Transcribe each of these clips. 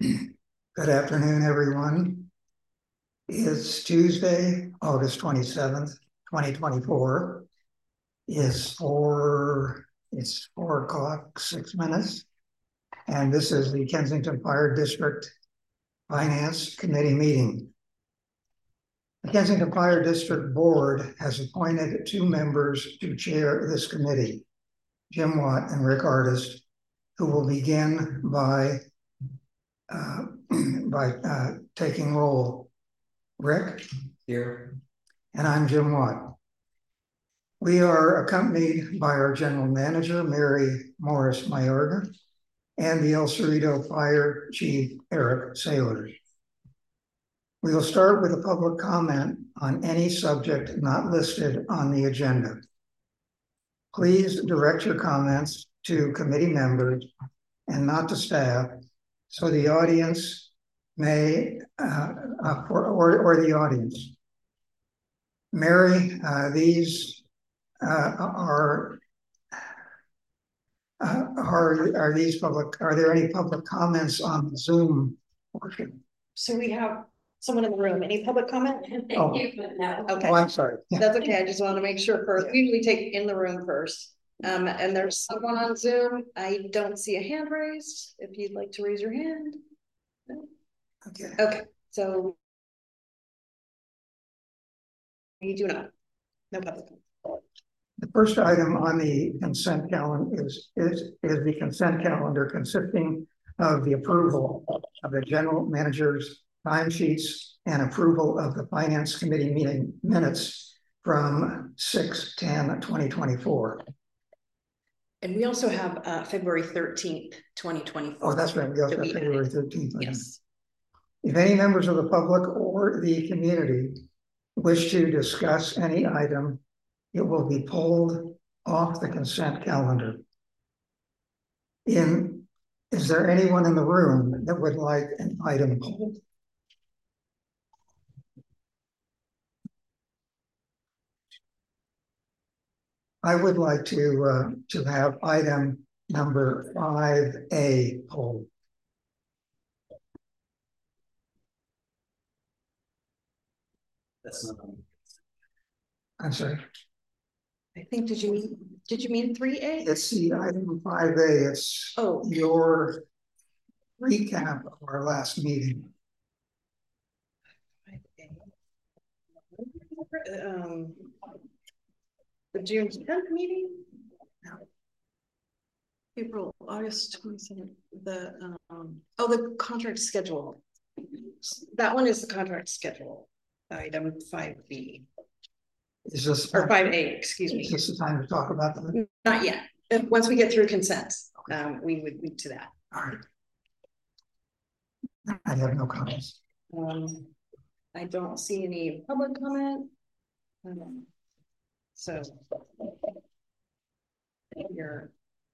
Good afternoon, everyone. It's Tuesday, August 27th, 2024. It's 4 o'clock, 6 minutes. And this is the Kensington Fire District Finance Committee meeting. The Kensington Fire District Board has appointed 2 members to chair this committee, Jim Watt and Rick Artist, who will begin by taking roll. Rick? Here. And I'm Jim Watt. We are accompanied by our general manager, Mary Morris Mayorga, and the El Cerrito Fire Chief, Eric Saylor. We will start with a public comment on any subject not listed on the agenda. Please direct your comments to committee members and not to staff, so the audience may, or the audience. Mary, these are these public, are there any public comments on the Zoom portion? So we have someone in the room. Any public comment? Oh. No. Okay. Oh, I'm sorry. Yeah. That's okay. I just want to make sure first. We usually take in the room first. And there's someone on Zoom. I don't see a hand raised. If you'd like to raise your hand. Okay. Okay. So you do not. No public comment. The first item on the consent calendar is the consent calendar, consisting of the approval of the general manager's timesheets and approval of the finance committee meeting minutes from 6/10/2024. And we also have February 13th, 2024. Oh, that's right. We also have February 13th. Yes. If any members of the public or the community wish to discuss any item, it will be pulled off the consent calendar. Is there anyone in the room that would like an item pulled? I would like to have item number 5A pulled. That's not. I'm sorry. I think, did you mean 3A? It's the item 5A. It's your recap of our last meeting. 5A. The June 10th meeting? April, August 27th. The contract schedule. That one is the contract schedule. Item 5B. Is this or 5A? Excuse me. Is this the time to talk about that? Not yet. Once we get through consent, we would move to that. All right. I have no comments. I don't see any public comment. So your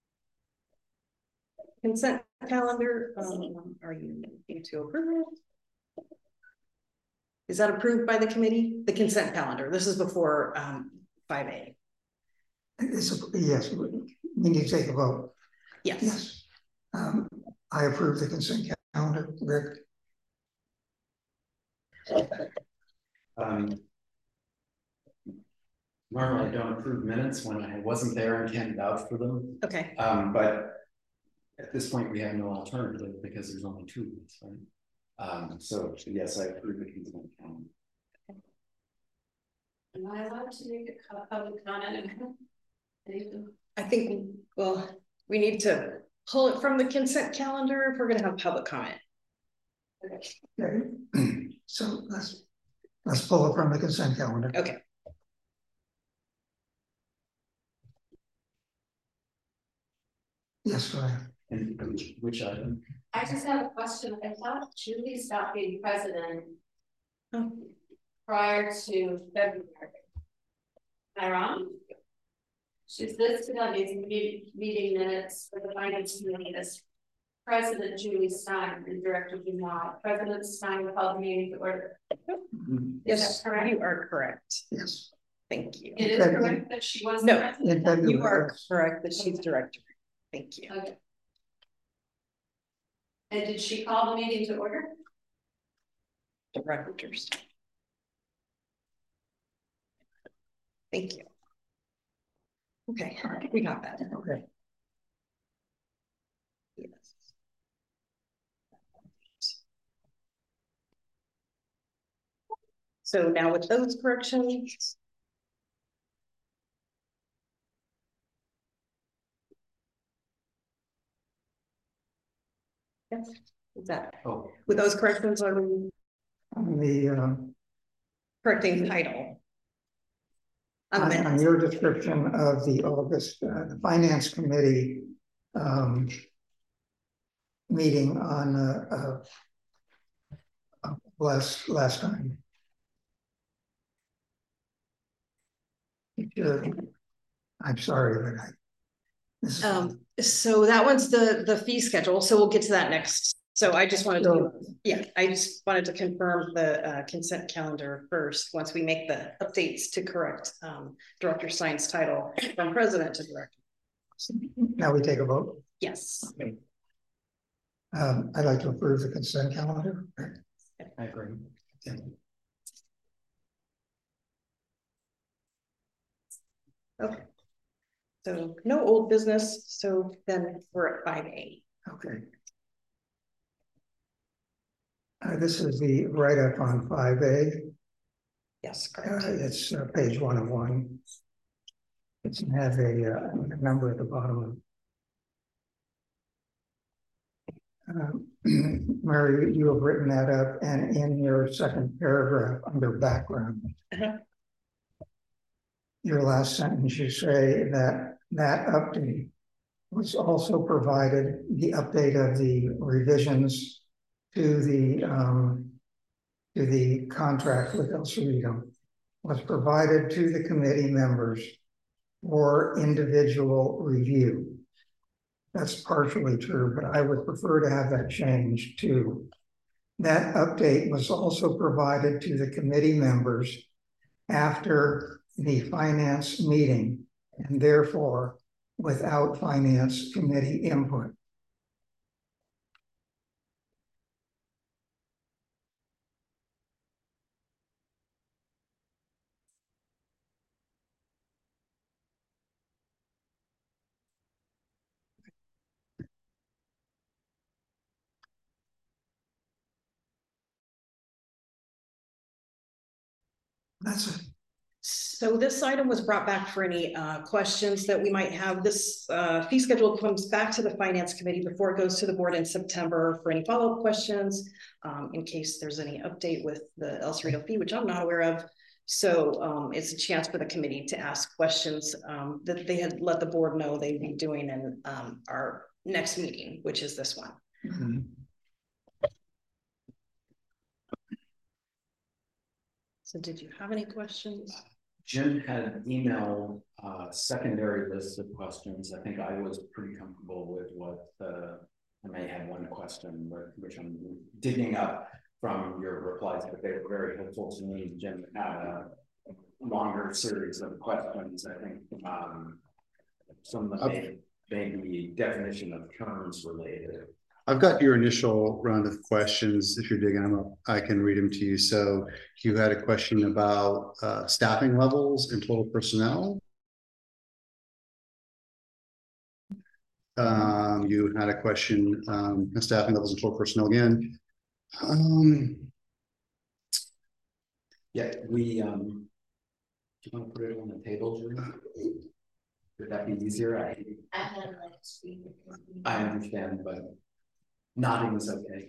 consent calendar, are you looking to approve it? Is that approved by the committee? The consent calendar. This is before 5A. Yes, we need to take a vote. Yes. Yes. I approve the consent calendar. Rick? Normally I don't approve minutes when I wasn't there and can't vouch for them. Okay. But at this point we have no alternative because there's only 2 weeks, right? So yes, I approve the consent calendar. Am I allowed to make a public comment? I think, well, we need to pull it from the consent calendar if we're going to have public comment. Okay. So let's pull it from the consent calendar. Okay. Yes, go ahead. And which item? I just have a question. I thought Julie stopped being president prior to February. Am I wrong? She's listed on these meeting minutes for the finance committee as President Julie Stein and Director Dumont. President Stein called the meeting to order. Yes, correct? You are correct. Yes. Thank you. It is correct that she was president? You are correct that she's director. Thank you. Okay. And did she call the meeting to order? Directors. Thank you. Okay, we got that. Okay. Yes. So now with those corrections. Yes, is that, with those corrections, are we On correcting title? on your description of the August, the Finance Committee meeting on last time. Sure. I'm sorry, but this is, so that one's the fee schedule, so we'll get to that next. So I just wanted to, I just wanted to confirm the consent calendar first, once we make the updates to correct Director Stein's title from president to director. now we take a vote. Yes. Okay. I'd like to approve the consent calendar. I agree. Yeah. Okay. So no old business, so then we're at 5A. Okay. This is the write-up on 5A. Yes, correct. It's page 1 of 1. It's have a number at the bottom. Mary, you have written that up, and in your second paragraph under background, your last sentence, you say that update was also provided, the update of the revisions to the contract with El Cerrito was provided to the committee members for individual review. That's partially true, but I would prefer to have that changed too. That update was also provided to the committee members after the finance meeting, and therefore without finance committee input. That's it. So this item was brought back for any questions that we might have. This fee schedule comes back to the finance committee before it goes to the board in September for any follow-up questions, in case there's any update with the El Cerrito fee, which I'm not aware of. So it's a chance for the committee to ask questions that they had let the board know they'd be doing in our next meeting, which is this one. Mm-hmm. So did you have any questions? Jim had emailed a secondary list of questions. I think I was pretty comfortable with what I may have one question, which I'm digging up from your replies, but they were very helpful to me. Jim had a longer series of questions. I think some of them may be definition of terms related. I've got your initial round of questions. If you're digging them up, I can read them to you. So you had a question about staffing levels and total personnel. You had a question on staffing levels and total personnel again. Yeah, we do you want to put it on the table, Julie? Would that be easier? I understand, but nodding is okay.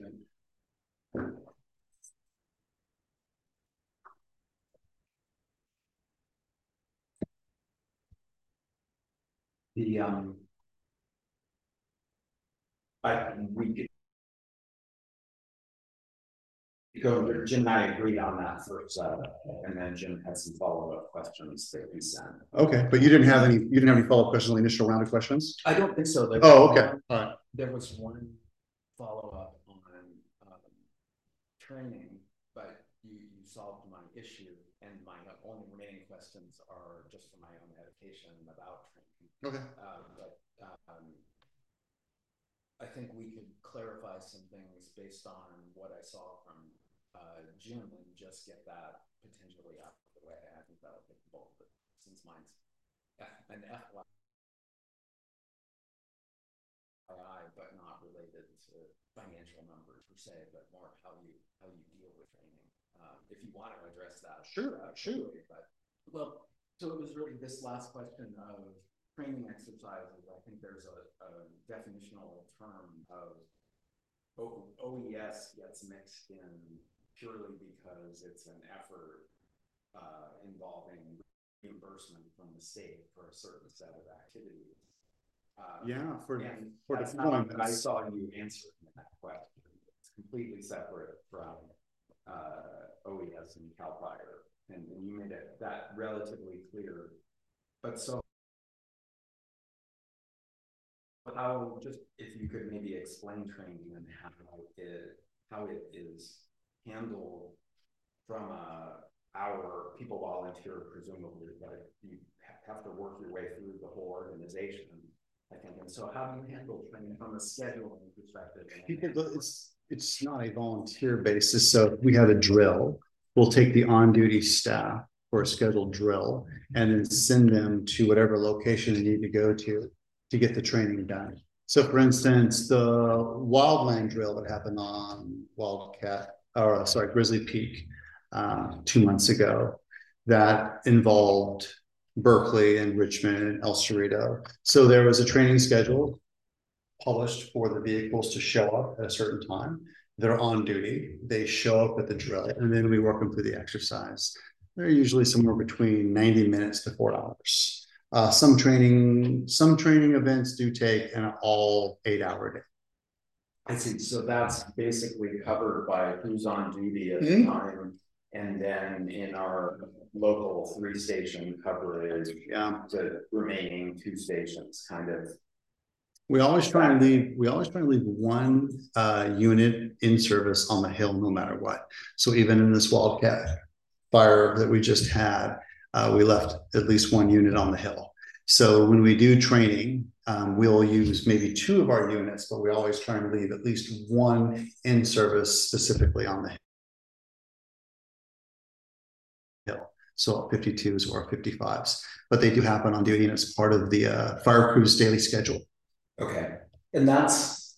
The we could go. Jim and I agreed on that first, and then Jim had some follow-up questions that he sent. Okay, but you didn't have any follow-up questions on the initial round of questions? I don't think so. Oh, okay. All right. There was one follow-up on training, but you solved my issue, and my only remaining questions are just for my own education about training. Okay. I think we could clarify some things based on what I saw from Jim and just get that potentially out of the way. I think that'll take the bulk of it, since mine's an FYI, but not related to financial numbers per se, but more how you deal with training. If you want to address that, sure. But, well, so it was really this last question of training exercises. I think there's a definitional term of OES gets mixed in purely because it's an effort involving reimbursement from the state for a certain set of activities. For deployment. I saw you answering that question. It's completely separate from OES and CAL FIRE, and you made that relatively clear. But so, how, just if you could maybe explain training and how it is handled from our people volunteer, presumably, but you have to work your way through the whole organization, I think. And so how do you handle training from a scheduling perspective? It's not a volunteer basis. So if we have a drill, we'll take the on-duty staff for a scheduled drill and then send them to whatever location they need to go to get the training done. So for instance, the wildland drill that happened on Grizzly Peak 2 months ago, that involved Berkeley and Richmond and El Cerrito. So there was a training schedule published for the vehicles to show up at a certain time. They're on duty, they show up at the drill, and then we work them through the exercise. They're usually somewhere between 90 minutes to 4 hours. Some training events do take an all 8-hour day. I see. So that's basically covered by who's on duty at the time, and then in our local 3-station coverage, the remaining 2 stations kind of. We always try and leave one unit in service on the Hill, no matter what. So even in this Wildcat fire that we just had, we left at least 1 unit on the Hill. So when we do training, we'll use maybe 2 of our units, but we always try and leave at least 1 in service specifically on the Hill. So 52s or 55s, but they do happen on duty and it's part of the fire crew's daily schedule. Okay, and that's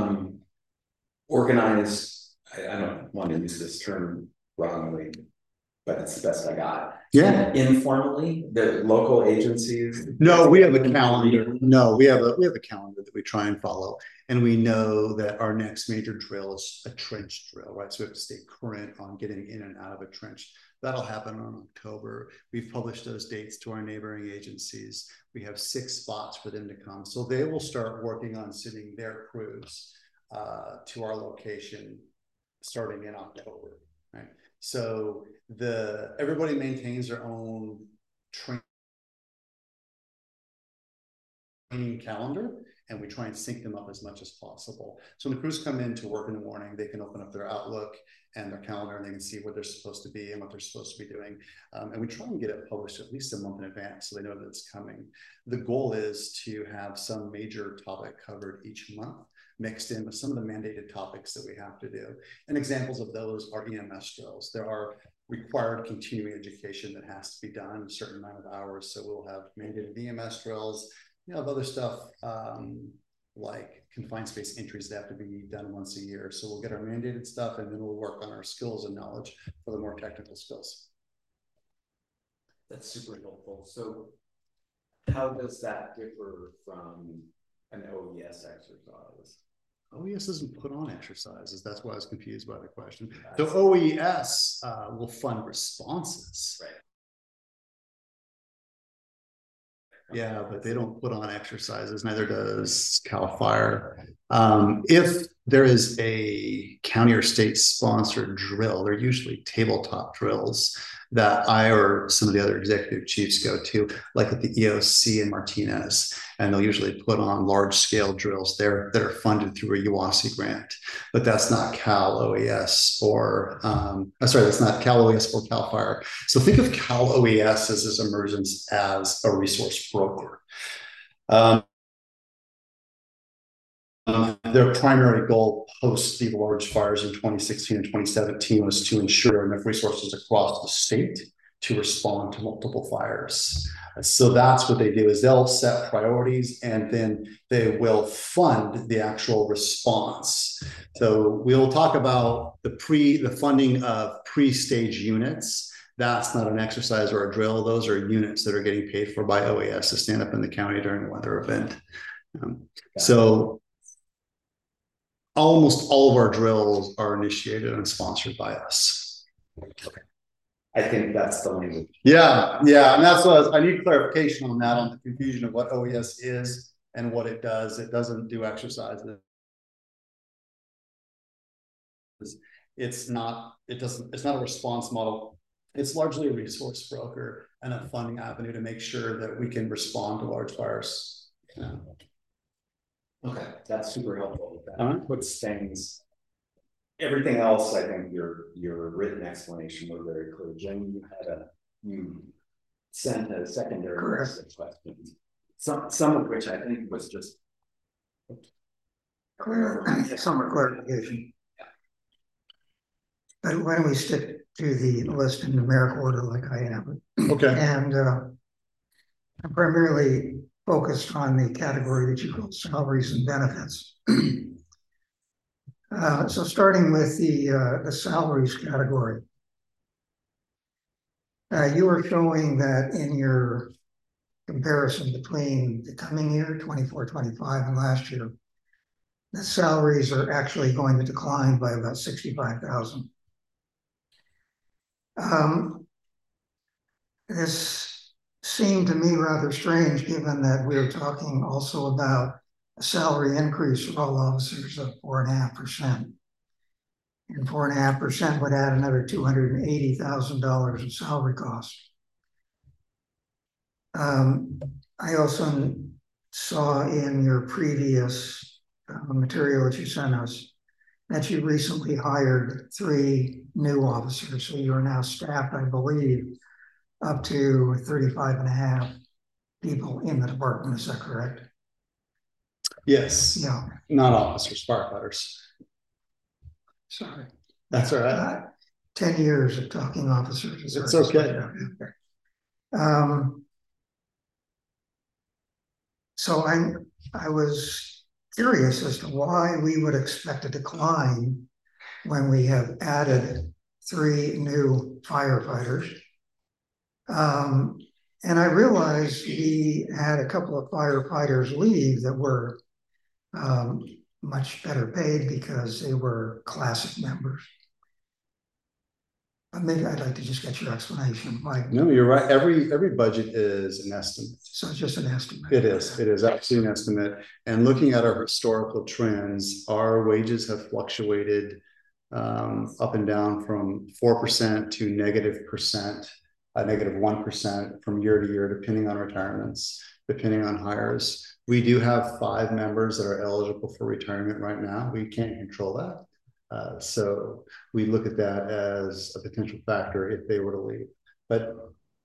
organized. I don't want to use this term wrongly, but it's the best I got. Yeah, informally, the local agencies. No, we have a calendar. No, we have a calendar that we try and follow, and we know that our next major drill is a trench drill, right? So we have to stay current on getting in and out of a trench. That'll happen on October. We've published those dates to our neighboring agencies. We have 6 spots for them to come. So they will start working on sending their crews to our location starting in October, right? So everybody maintains their own training calendar, and we try and sync them up as much as possible. So when the crews come in to work in the morning, they can open up their Outlook and their calendar, and they can see what they're supposed to be and what they're supposed to be doing. And we try and get it published at least a month in advance so they know that it's coming. The goal is to have some major topic covered each month, mixed in with some of the mandated topics that we have to do. And examples of those are EMS drills. There are required continuing education that has to be done a certain amount of hours. So we'll have mandated EMS drills. You have other stuff like confined space entries that have to be done once a year. So we'll get our mandated stuff and then we'll work on our skills and knowledge for the more technical skills. That's super helpful. So how does that differ from an OES exercise? OES doesn't put on exercises. That's why I was confused by the question. So OES will fund responses. Right. Yeah, but they don't put on exercises. Neither does CAL FIRE. If there is a county or state sponsored drill, they're usually tabletop drills that I or some of the other executive chiefs go to, like at the EOC in Martinez, and they'll usually put on large scale drills there that are funded through a UASI grant. But that's not Cal OES or that's not Cal OES or CAL FIRE. So think of Cal OES as this emergence as a resource broker. Their primary goal post the large fires in 2016 and 2017 was to ensure enough resources across the state to respond to multiple fires. So that's what they do, is they'll set priorities and then they will fund the actual response. So we'll talk about the funding of pre-stage units. That's not an exercise or a drill. Those are units that are getting paid for by OAS to stand up in the county during a weather event. So almost all of our drills are initiated and sponsored by us. I think that's the language. Yeah, and that's what I need clarification on that, on the confusion of what OES is and what it does. It doesn't do exercises. It's not a response model. It's largely a resource broker and a funding avenue to make sure that we can respond to large fires. Yeah. Okay, that's super helpful. That puts things. Everything else, I think your written explanation was very clear. Jen, you sent a secondary list of questions, some of which I think was just some clarification. Yeah. But why don't we stick to the list in numerical order like I am? Okay. And I'm primarily focused on the category that you call salaries and benefits. So starting with the salaries category, you were showing that in your comparison between the coming year, 24-25, and last year, the salaries are actually going to decline by about 65,000. This seemed to me rather strange, given that we were talking also about a salary increase for all officers of 4.5%. And 4.5% would add another $280,000 in salary costs. I also saw in your previous material that you sent us that you recently hired 3 new officers. So you are now staffed, I believe, up to 35.5 people in the department. Is that correct? Yes. Yeah. Not officers, firefighters. Sorry. That's all right. 10 years of talking officers. It's okay. So I was curious as to why we would expect a decline when we have added 3 new firefighters. And I realized we had a couple of firefighters leave that were much better paid because they were classic members. Maybe I'd like to just get your explanation. No, you're right. Every budget is an estimate. So it's just an estimate. It is absolutely an estimate. And looking at our historical trends, our wages have fluctuated up and down from 4% to -%, -1% from year to year, depending on retirements, depending on hires. We do have 5 members that are eligible for retirement right now. We can't control that. So we look at that as a potential factor if they were to leave. But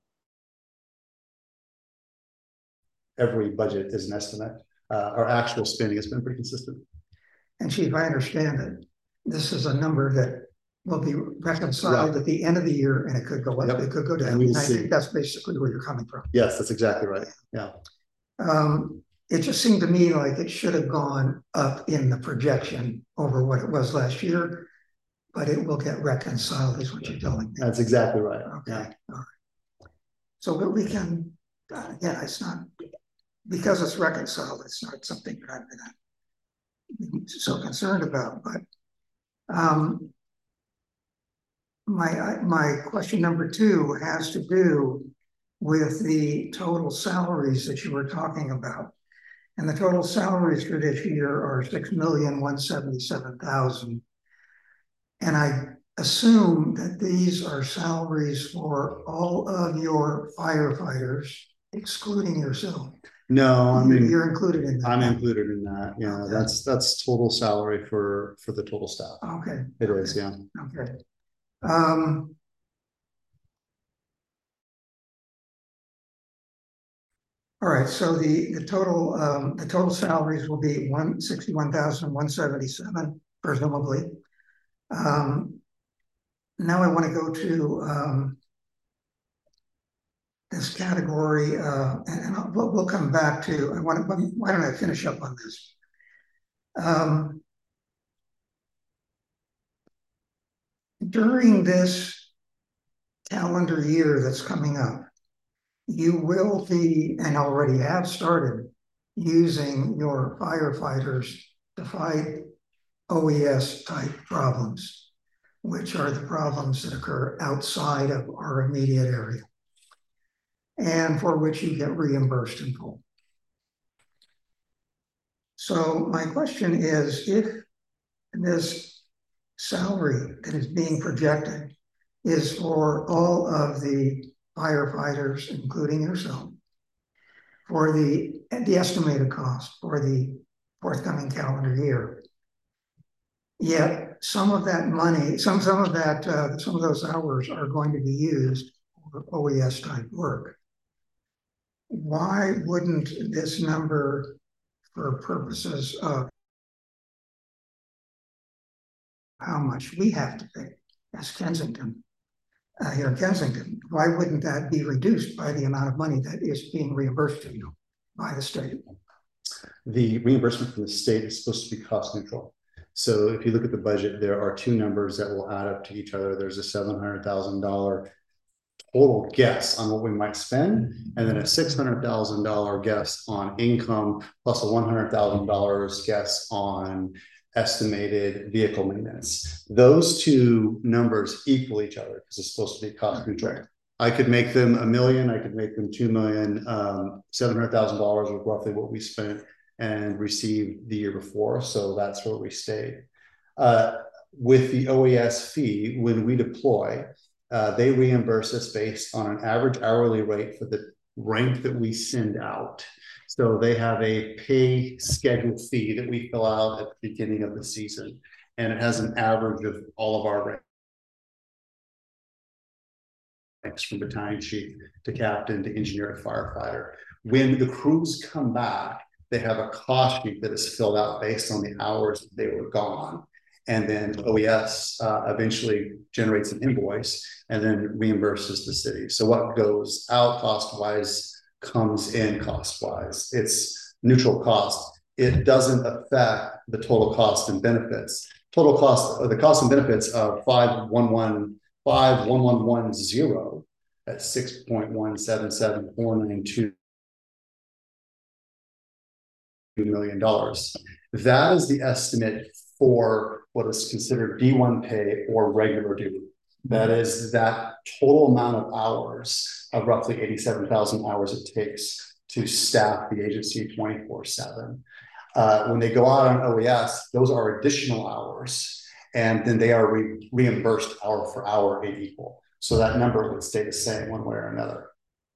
every budget is an estimate. Our actual spending has been pretty consistent. And Chief, I understand that this is a number that will be reconciled at the end of the year, and it could go up, it could go down. And I think that's basically where you're coming from. Yes, that's exactly right. Yeah. It just seemed to me like it should have gone up in the projection over what it was last year, but it will get reconciled, is what you're telling me. That's exactly right. Okay. Yeah. All right. So, but we can, again, it's not, because it's reconciled, it's not something that I'm so concerned about. But my question number 2 has to do with the total salaries that you were talking about. And the total salaries for this year are $6,177,000. And I assume that these are salaries for all of your firefighters, excluding yourself. No, I mean, you're included in that. I'm included in that. Yeah, okay. That's total salary for the total staff. Okay. It is, yeah. Okay. All right, so the total salaries will be 161,177, presumably. Now I want to go to this category, and we'll come back to. Why don't I finish up on this? During this calendar year that's coming up, you will be, and already have started, using your firefighters to fight OES type problems, which are the problems that occur outside of our immediate area, and for which you get reimbursed in full. So my question is, if this salary that is being projected is for all of the firefighters, including yourself, for the estimated cost for the forthcoming calendar year. Yet some of that money, some of those hours are going to be used for OES type work. Why wouldn't this number, for purposes of how much we have to pay as Kensington, here in Kensington, why wouldn't that be reduced by the amount of money that is being reimbursed to you by the state? The reimbursement from the state is supposed to be cost neutral. So if you look at the budget, there are two numbers that will add up to each other. There's a $700,000 total guess on what we might spend, and then a $600,000 guess on income, plus a $100,000 guess on estimated vehicle maintenance. Those two numbers equal each other because it's supposed to be cost neutral. I could make them $1 million, I could make them $2 million. $700,000 was roughly what we spent and received the year before, so that's where we stayed. With the OES fee, when we deploy, they reimburse us based on an average hourly rate for the rank that we send out. So they have a pay schedule fee that we fill out at the beginning of the season, and it has an average of all of our ranks from battalion chief to captain to engineer to firefighter. When the crews come back, they have a cost sheet that is filled out based on the hours that they were gone. And then OES eventually generates an invoice and then reimburses the city. So what goes out cost-wise comes in cost-wise. It's neutral cost. It doesn't affect the total cost and benefits. Total cost, the cost and benefits of 51110 at $6.177492 million. That is the estimate for what is considered D1 pay or regular duty. That is that total amount of hours of roughly 87,000 hours it takes to staff the agency 24/7. When they go out on OES, those are additional hours, and then they are reimbursed hour for hour in equal. So that number would stay the same one way or another.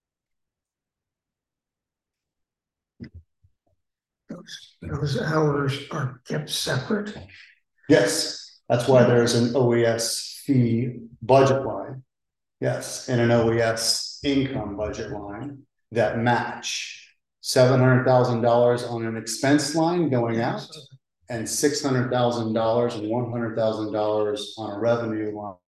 Those hours are kept separate? Yes, that's why there's an OES fee budget line. Yes, and an OES income budget line that match $700,000 on an expense line going out and $600,000 and $100,000 on a revenue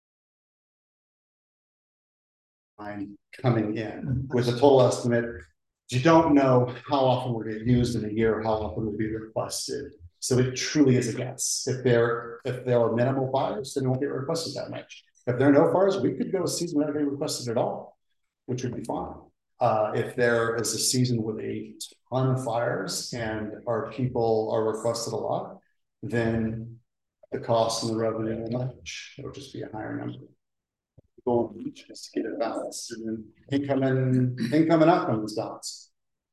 line coming in with a total estimate. You don't know how often we're going to use in a year, how often will be requested. So it truly is a guess. If there are minimal fires, then it won't get requested that much. If there are no fires, we could go a season without getting requested at all, which would be fine. If there is a season with a ton of fires and our people are requested a lot, then the cost and the revenue will match. It'll just be a higher number. Go just to get it balanced, and then income and outcome is balanced.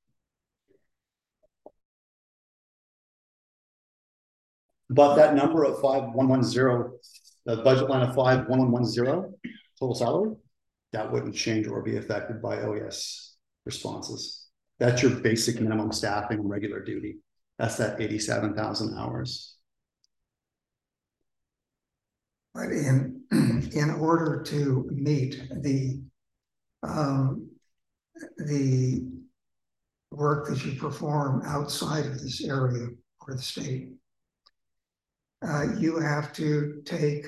But that number of 5110, the budget line of 5110 total salary, that wouldn't change or be affected by OES responses. That's your basic minimum staffing and regular duty. That's that 87,000 hours. But in order to meet the work that you perform outside of this area or the state, you have to take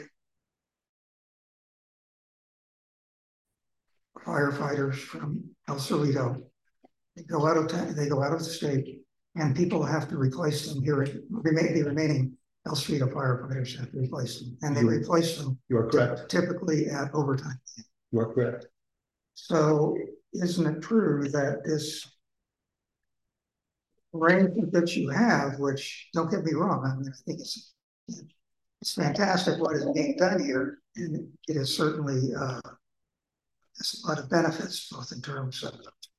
firefighters from El Cerrito. They go out of the state, and people have to replace them here. The remaining El Cerrito firefighters have to replace them, and they replace them. You are correct. Typically at overtime. You are correct. So, isn't it true that this arrangement that you have, which, don't get me wrong, I mean, I think it's fantastic what is being done here, and it is certainly there's a lot of benefits, both in terms of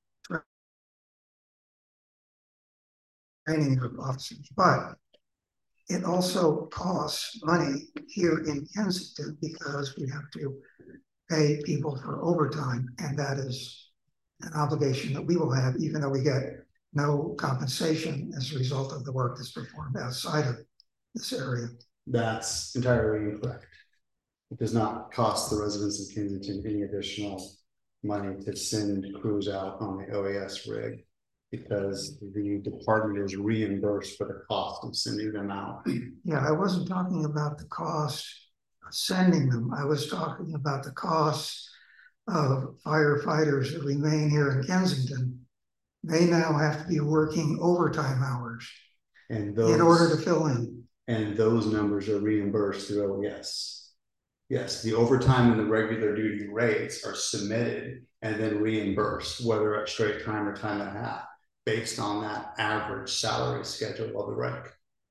training of officers, but it also costs money here in Kensington because we have to pay people for overtime, and that is an obligation that we will have, even though we get no compensation as a result of the work that's performed outside of this area. That's entirely incorrect. It does not cost the residents of Kensington any additional money to send crews out on the OAS rig, because the department is reimbursed for the cost of sending them out. Yeah, I wasn't talking about the cost of sending them. I was talking about the cost of firefighters that remain here in Kensington. They now have to be working overtime hours in order to fill in. And those numbers are reimbursed through OES. Yes, the overtime and the regular duty rates are submitted and then reimbursed, whether at straight time or time and a half, based on that average salary schedule of the reg.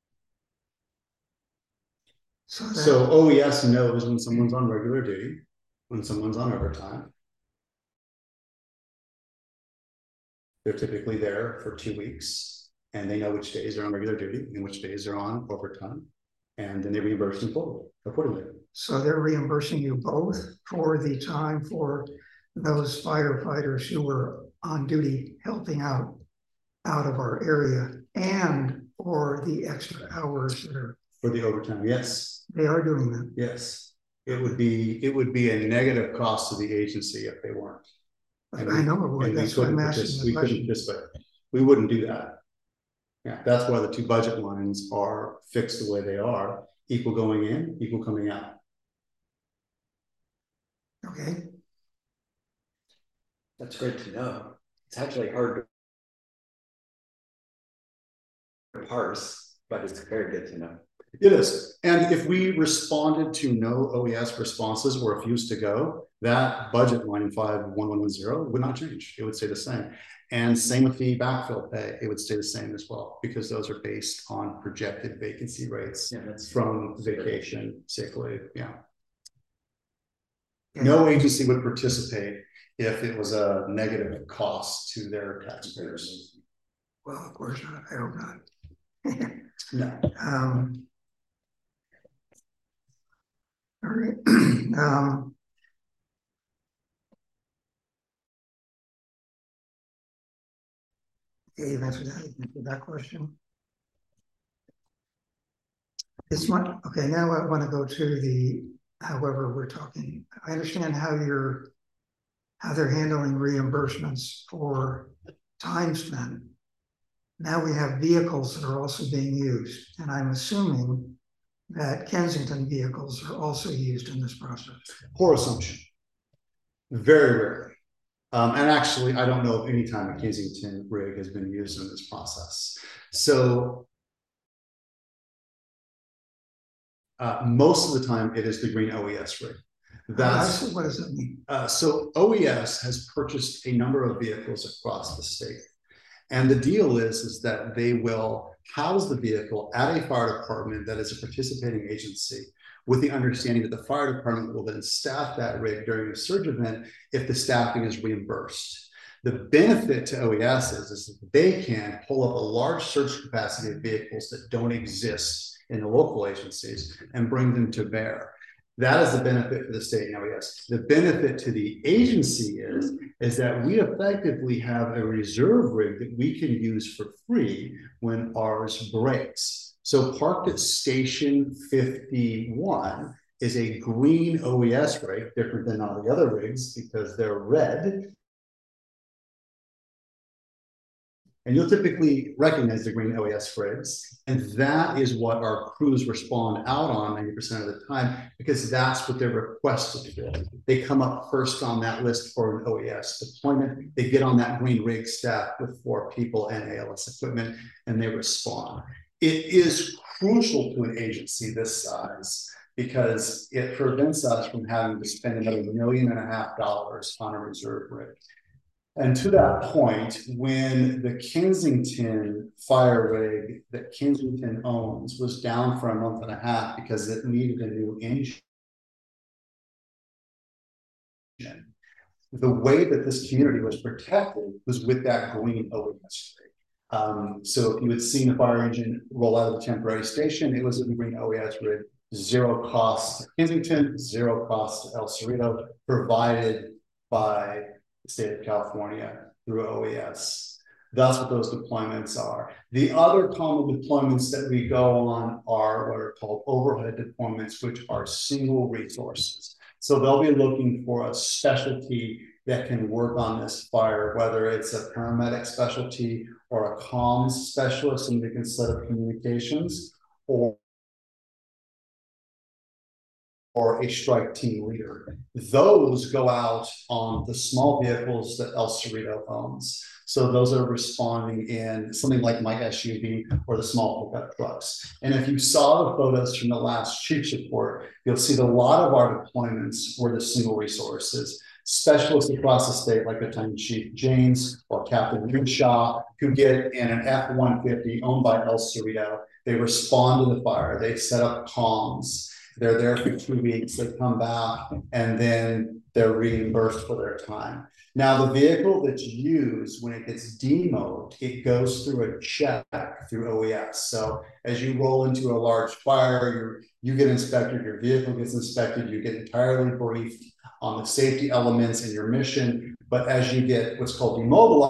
So OES knows when someone's on regular duty, when someone's on overtime. They're typically there for 2 weeks, and they know which days they're on regular duty and which days they're on overtime, and then they reimburse them accordingly. So they're reimbursing you both for the time for those firefighters who were on duty helping out of our area, and for the extra hours that are for the overtime. Yes, they are doing that. Yes, it would be a negative cost to the agency if they weren't. And I know it would. That's why I'm asking the question. We wouldn't do that. Yeah, that's why the two budget lines are fixed the way they are: equal going in, equal coming out. Okay, that's great to know. It's actually hard to parse, but it's very good to know. It is. And if we responded to no OES responses or refused to go, that budget line 51110 would not change. It would stay the same. And same with the backfill pay, it would stay the same as well, because those are based on projected vacancy rates from vacation, sick leave. Yeah. No agency would participate if it was a negative cost to their taxpayers. Well, of course not. I hope not. No. All right. Okay, you've answered that question. This one, okay, now I want to go to the, however we're talking. I understand how they're handling reimbursements for time spent. Now we have vehicles that are also being used, and I'm assuming that Kensington vehicles are also used in this process. Poor assumption. Very rarely. And actually, I don't know of any time a Kensington rig has been used in this process. So most of the time, it is the green OES rig. What does that mean? So OES has purchased a number of vehicles across the state. And the deal is that they will house the vehicle at a fire department that is a participating agency, with the understanding that the fire department will then staff that rig during a surge event if the staffing is reimbursed. The benefit to OES is that they can pull up a large surge capacity of vehicles that don't exist in the local agencies and bring them to bear. That is the benefit for the state and OES. The benefit to the agency is that we effectively have a reserve rig that we can use for free when ours breaks. So parked at Station 51 is a green OES rig, different than all the other rigs because they're red. And you'll typically recognize the green OAS rigs. And that is what our crews respond out on 90% of the time, because that's what they're requested to do. They come up first on that list for an OAS deployment. They get on that green rig staff with 4 people and ALS equipment, and they respond. It is crucial to an agency this size because it prevents us from having to spend another $1.5 million on a reserve rig. And to that point, when the Kensington fire rig that Kensington owns was down for a month and a half because it needed a new engine, the way that this community was protected was with that green OAS rig. So if you had seen a fire engine roll out of the temporary station, it was a green OAS rig, 0 cost to Kensington, 0 cost to El Cerrito, provided by the state of California through OAS. That's what those deployments are. The other common deployments that we go on are what are called overhead deployments, which are single resources. So they'll be looking for a specialty that can work on this fire, whether it's a paramedic specialty or a comms specialist, somebody can set up communications, or a strike team leader. Those go out on the small vehicles that El Cerrito owns. So those are responding in something like my SUV or the small pickup trucks. And if you saw the photos from the last chief's report, you'll see that a lot of our deployments were the single resources. Specialists across the state, like Battalion Chief James or Captain Rinshaw, who get in an F-150 owned by El Cerrito. They respond to the fire. They set up comms. They're there for 2 weeks, they come back, and then they're reimbursed for their time. Now, the vehicle that's used when it gets demoed, it goes through a check through OAS. So as you roll into a large fire, you get inspected, your vehicle gets inspected, you get entirely briefed on the safety elements and your mission. But as you get what's called demobilized,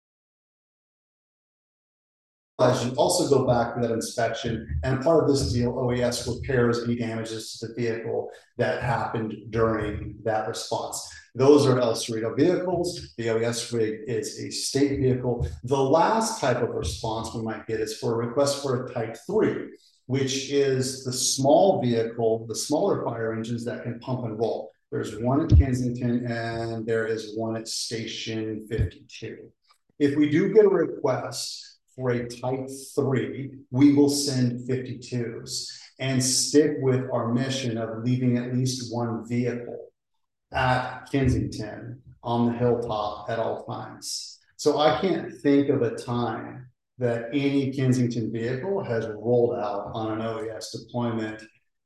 you also go back to that inspection, and part of this deal, OAS repairs any damages to the vehicle that happened during that response. Those are El Cerrito vehicles. The OAS rig is a state vehicle. The last type of response we might get is for a request for a Type 3, which is the small vehicle, the smaller fire engines that can pump and roll. There's one at Kensington and there is one at Station 52. If we do get a request for a Type 3, we will send 52s and stick with our mission of leaving at least one vehicle at Kensington on the hilltop at all times. So I can't think of a time that any Kensington vehicle has rolled out on an OAS deployment.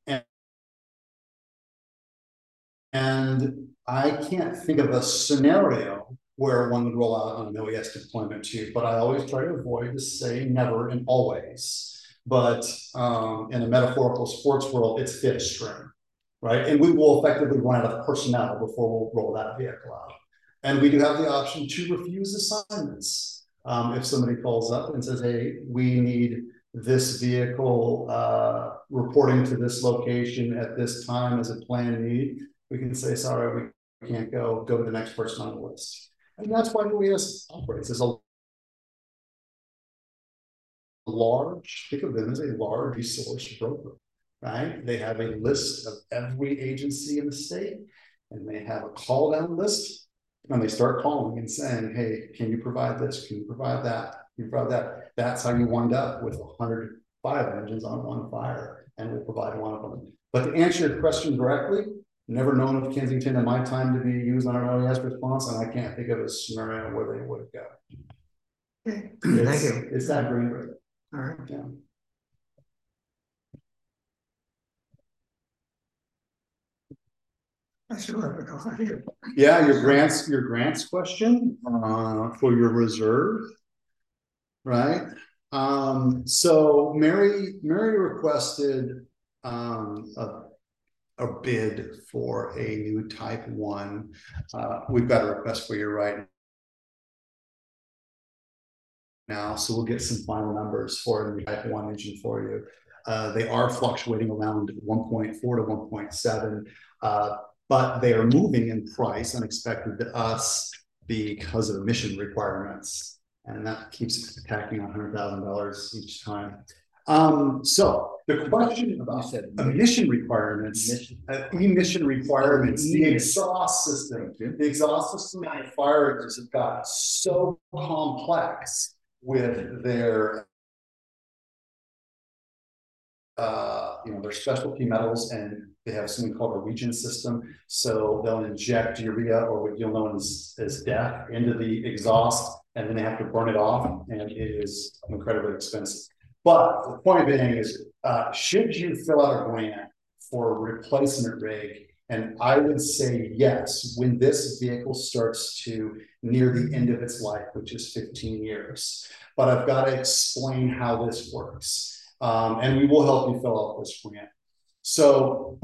And I can't think of a scenario where one would roll out on an OAS deployment too, but I always try to avoid to say never and always. But in a metaphorical sports world, it's fifth string, right? And we will effectively run out of personnel before we'll roll that vehicle out. And we do have the option to refuse assignments. If somebody calls up and says, hey, we need this vehicle reporting to this location at this time as a planned need, we can say, sorry, we can't go to the next person on the list. And that's why OAS operates as a large, think of them as a large resource broker, right? They have a list of every agency in the state, and they have a call down list, and they start calling and saying, hey, can you provide this? Can you provide that? Can you provide that? That's how you wind up with 100 fire engines on one fire, and we'll provide one of them. But to answer your question directly, never known of Kensington in my time to be used on an OAS response, and I can't think of a scenario where they would go. Okay, thank you. It's that green rig. All right. Yeah. I still have a go here. Yeah, your grants question for your reserve, right? So Mary requested a bid for a new Type 1. We've got a request for you right now, so we'll get some final numbers for a new Type 1 engine for you. They are fluctuating around 1.4 to 1.7, but they are moving in price unexpected to us because of emission requirements. And that keeps attacking $100,000 each time. So the question about emission requirements, emission requirements, the exhaust system, on fire engines have got so complex with their their specialty metals, and they have something called a regen system. So they'll inject urea, or what you'll know as DEF, into the exhaust, and then they have to burn it off, and it is incredibly expensive. But the point being is, should you fill out a grant for a replacement rig? And I would say yes, when this vehicle starts to near the end of its life, which is 15 years. But I've got to explain how this works. And we will help you fill out this grant. So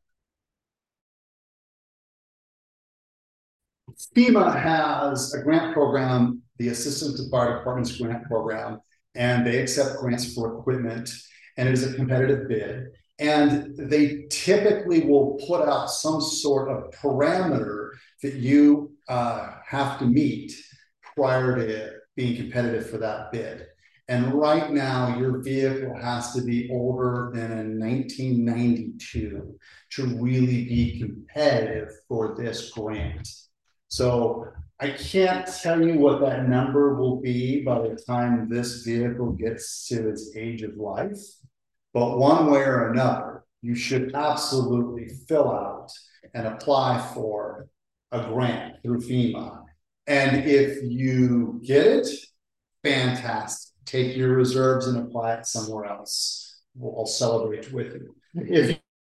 FEMA has a grant program, the Assistance to Fire Departments Grant Program, and they accept grants for equipment, and it is a competitive bid. And they typically will put out some sort of parameter that you have to meet prior to being competitive for that bid. And right now, your vehicle has to be older than in 1992 to really be competitive for this grant. So I can't tell you what that number will be by the time this vehicle gets to its age of life. But one way or another, you should absolutely fill out and apply for a grant through FEMA. And if you get it, fantastic. Take your reserves and apply it somewhere else. We'll celebrate with you. If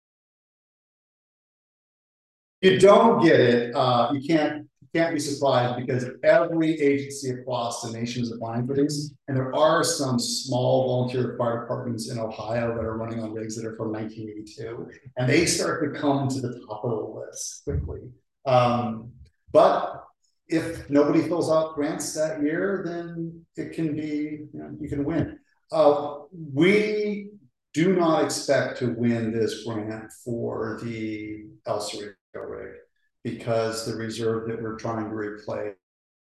you don't get it, you can't be surprised, because every agency across the nation is applying for these. And there are some small volunteer fire departments in Ohio that are running on rigs that are from 1982. And they start to come to the top of the list quickly. But if nobody fills out grants that year, then it can be, you can win. We do not expect to win this grant for the El Cerrito rig, because the reserve that we're trying to replace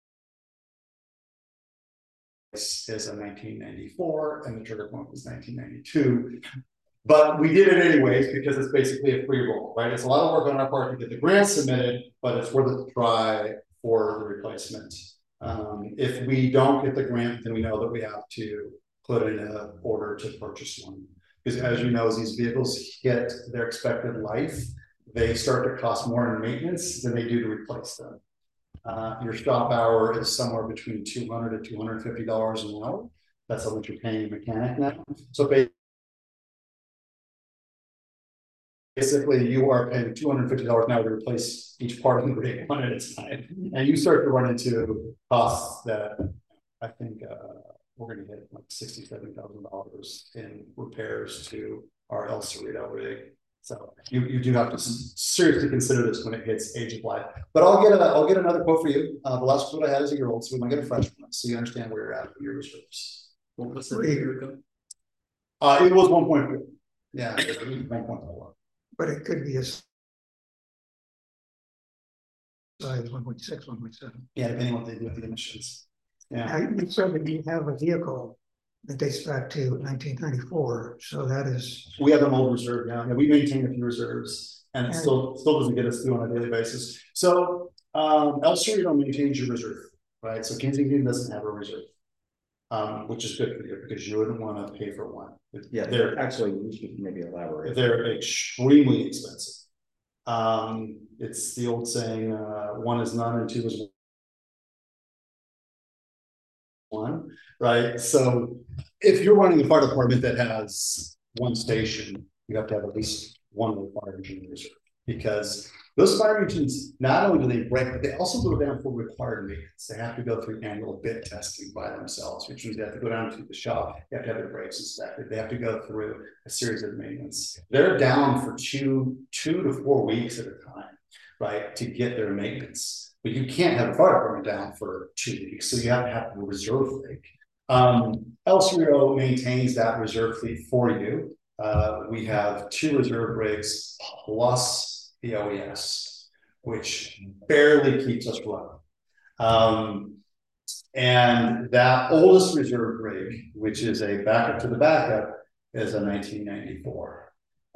is a 1994 and the trigger point was 1992. But we did it anyways, because it's basically a free roll, right? It's a lot of work on our part to get the grant submitted, but it's worth it to try for the replacement. If we don't get the grant, then we know that we have to put in an order to purchase one. Because as you know, as these vehicles hit their expected life, they start to cost more in maintenance than they do to replace them. Your stop hour is somewhere between $200 to $250 an hour. That's how much you're paying a mechanic now. So basically, you are paying $250 an hour to replace each part of the rig one at a time. And you start to run into costs that I think we're going to hit like $60,000 to $70,000 in repairs to our El Cerrito rig. So you do have to seriously consider this when it hits age of life. But I'll get another quote for you. The last quote I had is a year old, so we might get a fresh one, so you understand where you're at with your reserves. What was it a year ago? It was 1.4. Yeah, 1.4. But it could be a size 1.6, 1.7. Yeah, depending on what they do with the emissions. Yeah. Now, you said that you have a vehicle that dates back to 1994, so that is. We have an old reserve now. Yeah, we maintain a few reserves, and it still doesn't get us through on a daily basis. So El Cerrito maintains your reserve, right? So Kensington doesn't have a reserve, which is good for you, because you wouldn't want to pay for one. Yeah, they're actually, we should maybe elaborate. They're extremely expensive. It's the old saying, one is none and two is one, right? So if you're running a fire department that has one station, you have to have at least one fire engine reserve, because those fire engines, not only do they break, but they also go down for required maintenance. They have to go through annual bit testing by themselves, which means they have to go down to the shop. They have to have their brakes inspected. They have to go through a series of maintenance. They're down for two to 4 weeks at a time, right, to get their maintenance. But you can't have a fire department down for 2 weeks, so you have to have a reserve fleet. El Cerrito maintains that reserve fleet for you. We have 2 reserve rigs plus the OES, which barely keeps us running. And that oldest reserve rig, which is a backup to the backup, is a 1994.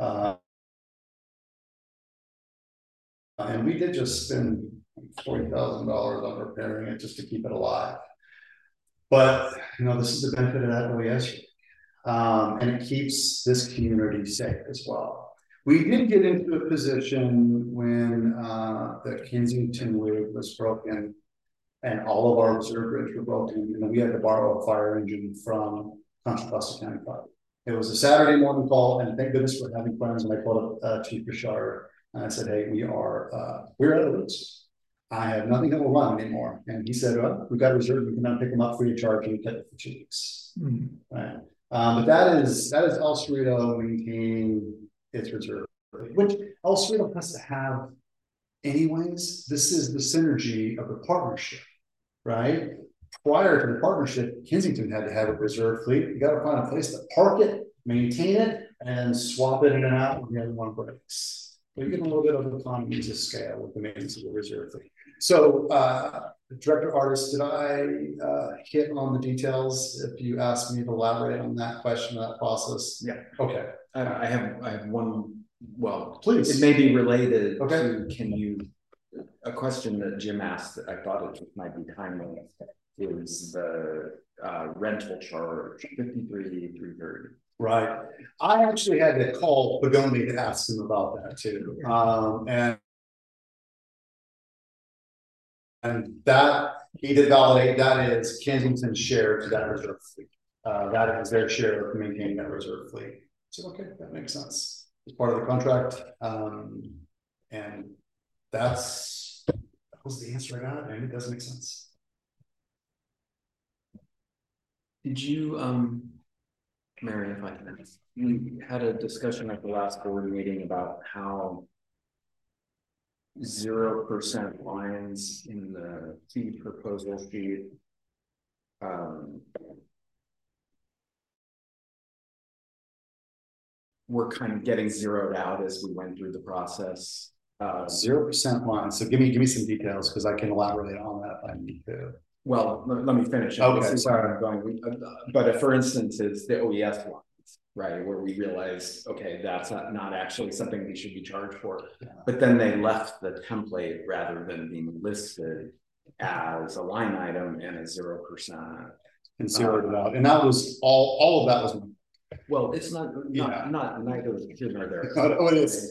And we did just spend $40,000 on repairing it just to keep it alive. But this is the benefit of that OES rig. And it keeps this community safe as well. We did get into a position when the Kensington rig was broken and all of our reserve rigs were broken, and we had to borrow a fire engine from Contra Costa County Fire. It was a Saturday morning call, and thank goodness we're having friends. And I called up Chief Bishard, and I said, "Hey, we're out of roads. I have nothing that will run anymore." And he said, "Well, we've got a reserve. We can now pick them up free of charge and we kept it for 2 weeks." Right. But that is El Cerrito maintaining its reserve, which El Cerrito has to have anyways. This is the synergy of the partnership, right? Prior to the partnership, Kensington had to have a reserve fleet. You got to find a place to park it, maintain it, and swap it in and out when the other one breaks. But you get a little bit of economies of scale with the maintenance of the reserve fleet. So, Director Artis, did I hit on the details? If you ask me to elaborate on that question, that process. Yeah. Okay. I have one. Well, please. It may be related to. A question that Jim asked that I thought it might be timely is the rental charge 53,330. Right. I actually had to call Pagoni to ask him about that too. And that he did validate that is Kensington's share to that reserve fleet. That is their share of maintaining that reserve fleet. So okay, that makes sense. It's part of the contract. And that was the answer I got, and it does make sense. Did you, Mary, if I can ask, we had a discussion at the last board meeting about how 0% lines in the fee proposal sheet we're kind of getting zeroed out as we went through the process. 0% lines. So give me some details because I can elaborate on that if I need to. Well, let me finish. Okay, sorry. I'm going. But for instance, it's the OES lines, right, where we realized, okay, that's not actually something we should be charged for. Yeah. But then they left the template rather than being listed as a line item and a 0%. And zeroed it out. And that was all of that was. Well, it's not neither here nor there. No, it is.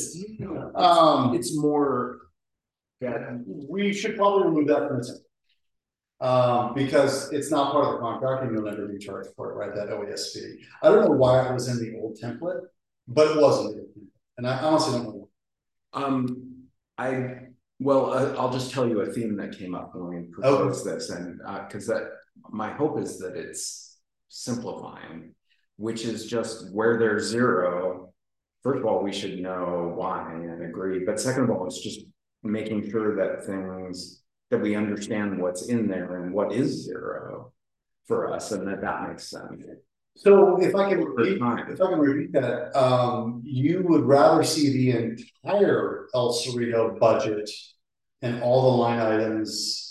It's more that we should probably remove that from the template. Because it's not part of the contract and you'll never be charged for it, right? That OES fee. I don't know why it was in the old template, but it wasn't. And I honestly don't know. I'll just tell you a theme that came up when we proposed this, and because my hope is that it's simplifying, which is just where there's 0. First of all, we should know why and agree. But second of all, it's just making sure that we understand what's in there and what is 0 for us, and that makes sense. So if I can repeat that, you would rather see the entire El Cerrito budget and all the line items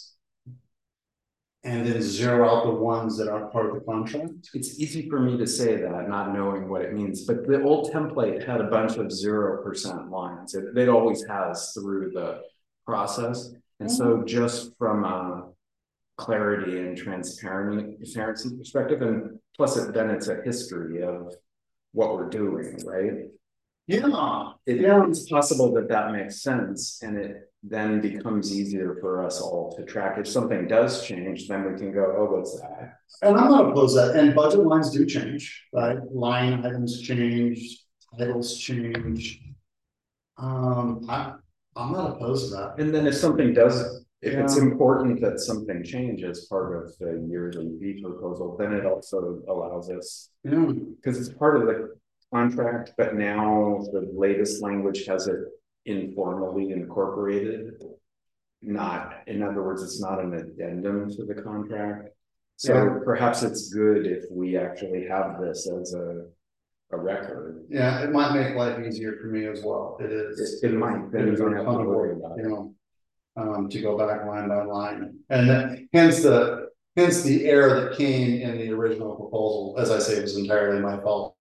and then zero out the ones that aren't part of the contract? It's easy for me to say that, not knowing what it means, but the old template had a bunch of 0% lines. It always has through the process. And so just from a clarity and transparency perspective, and plus then it's a history of what we're doing, right? Yeah. It's possible that makes sense, and it then becomes easier for us all to track. If something does change, then we can go, oh, what's that? And I'm not opposed to that. And budget lines do change, right? Line items change, titles change. I'm not opposed to that. And then if something does, if it's important that something changes part of the yearly fee proposal, then it also allows us, because it's part of the contract, but now the latest language has it informally incorporated. Not, in other words, it's not an addendum to the contract. So perhaps it's good if we actually have this as a record. Yeah, it might make life easier for me as well. It is. It might. Then you don't have to worry about it. To go back line by line, and hence the hence the error that came in the original proposal. As I say, it was entirely my fault.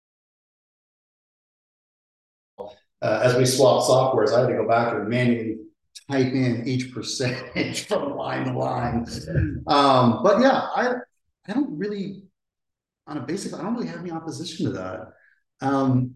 As we swapped softwares, I had to go back and manually type in each percentage from line to line. But yeah, I don't really, on a basic, I don't really have any opposition to that.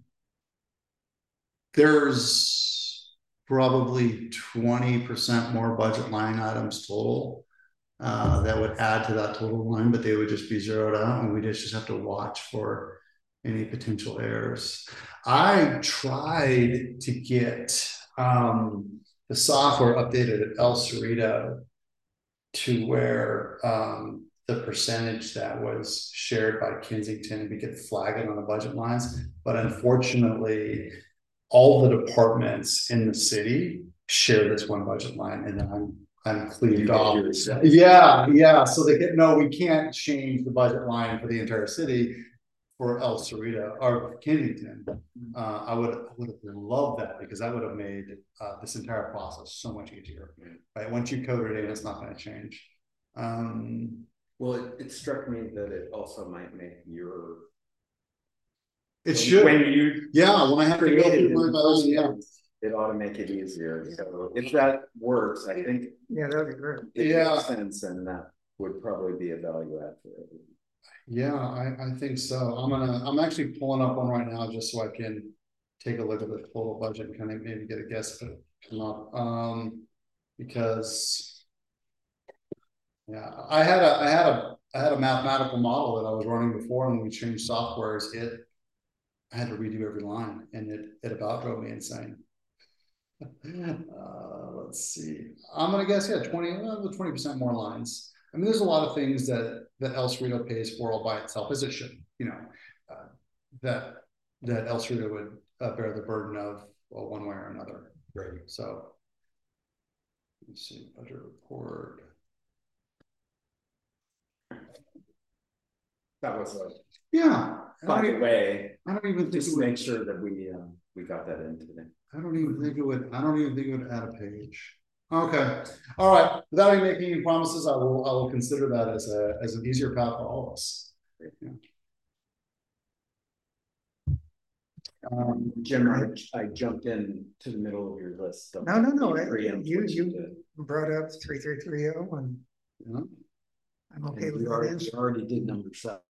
There's probably 20% more budget line items total that would add to that total line, but they would just be zeroed out, and we just have to watch for any potential errors. I tried to get the software updated at El Cerrito to where the percentage that was shared by Kensington, we could flag it on the budget lines, but unfortunately all the departments in the city share this one budget line, and then I'm cleaved off. Yeah. So they get, no, we can't change the budget line for the entire city for El Cerrito or Kensington. I would have loved that, because that would have made this entire process so much easier. Right? Once you code it in, it's not going to change. Well, it struck me that it also might make your. It should. When you when I have to go through my yeah. It ought to make it easier. So if that works, I think. Yeah, that'd be great. It makes sense, and that would probably be a value add for it. Yeah, I think so. I'm actually pulling up one right now just so I can take a look at the total budget and kind of maybe get a guess if it come up. Because yeah, I had a mathematical model that I was running before, and when we changed softwares, I had to redo every line, and it about drove me insane. Let's see. I'm gonna guess 20% more lines. I mean, there's a lot of things that El Cerrito pays for all by itself, as it should. That El Cerrito would bear the burden of, well, one way or another. Right. So let's see, budget report. That was by the way. I don't even just make sure that we got that in today. I don't even think it would add a page. Okay. All right. Without me making any promises, I will consider that as an easier path for all of us. Yeah. Jim, I jumped in to the middle of your list. No. You brought up 3330, and I'm okay with that. We already did number 7.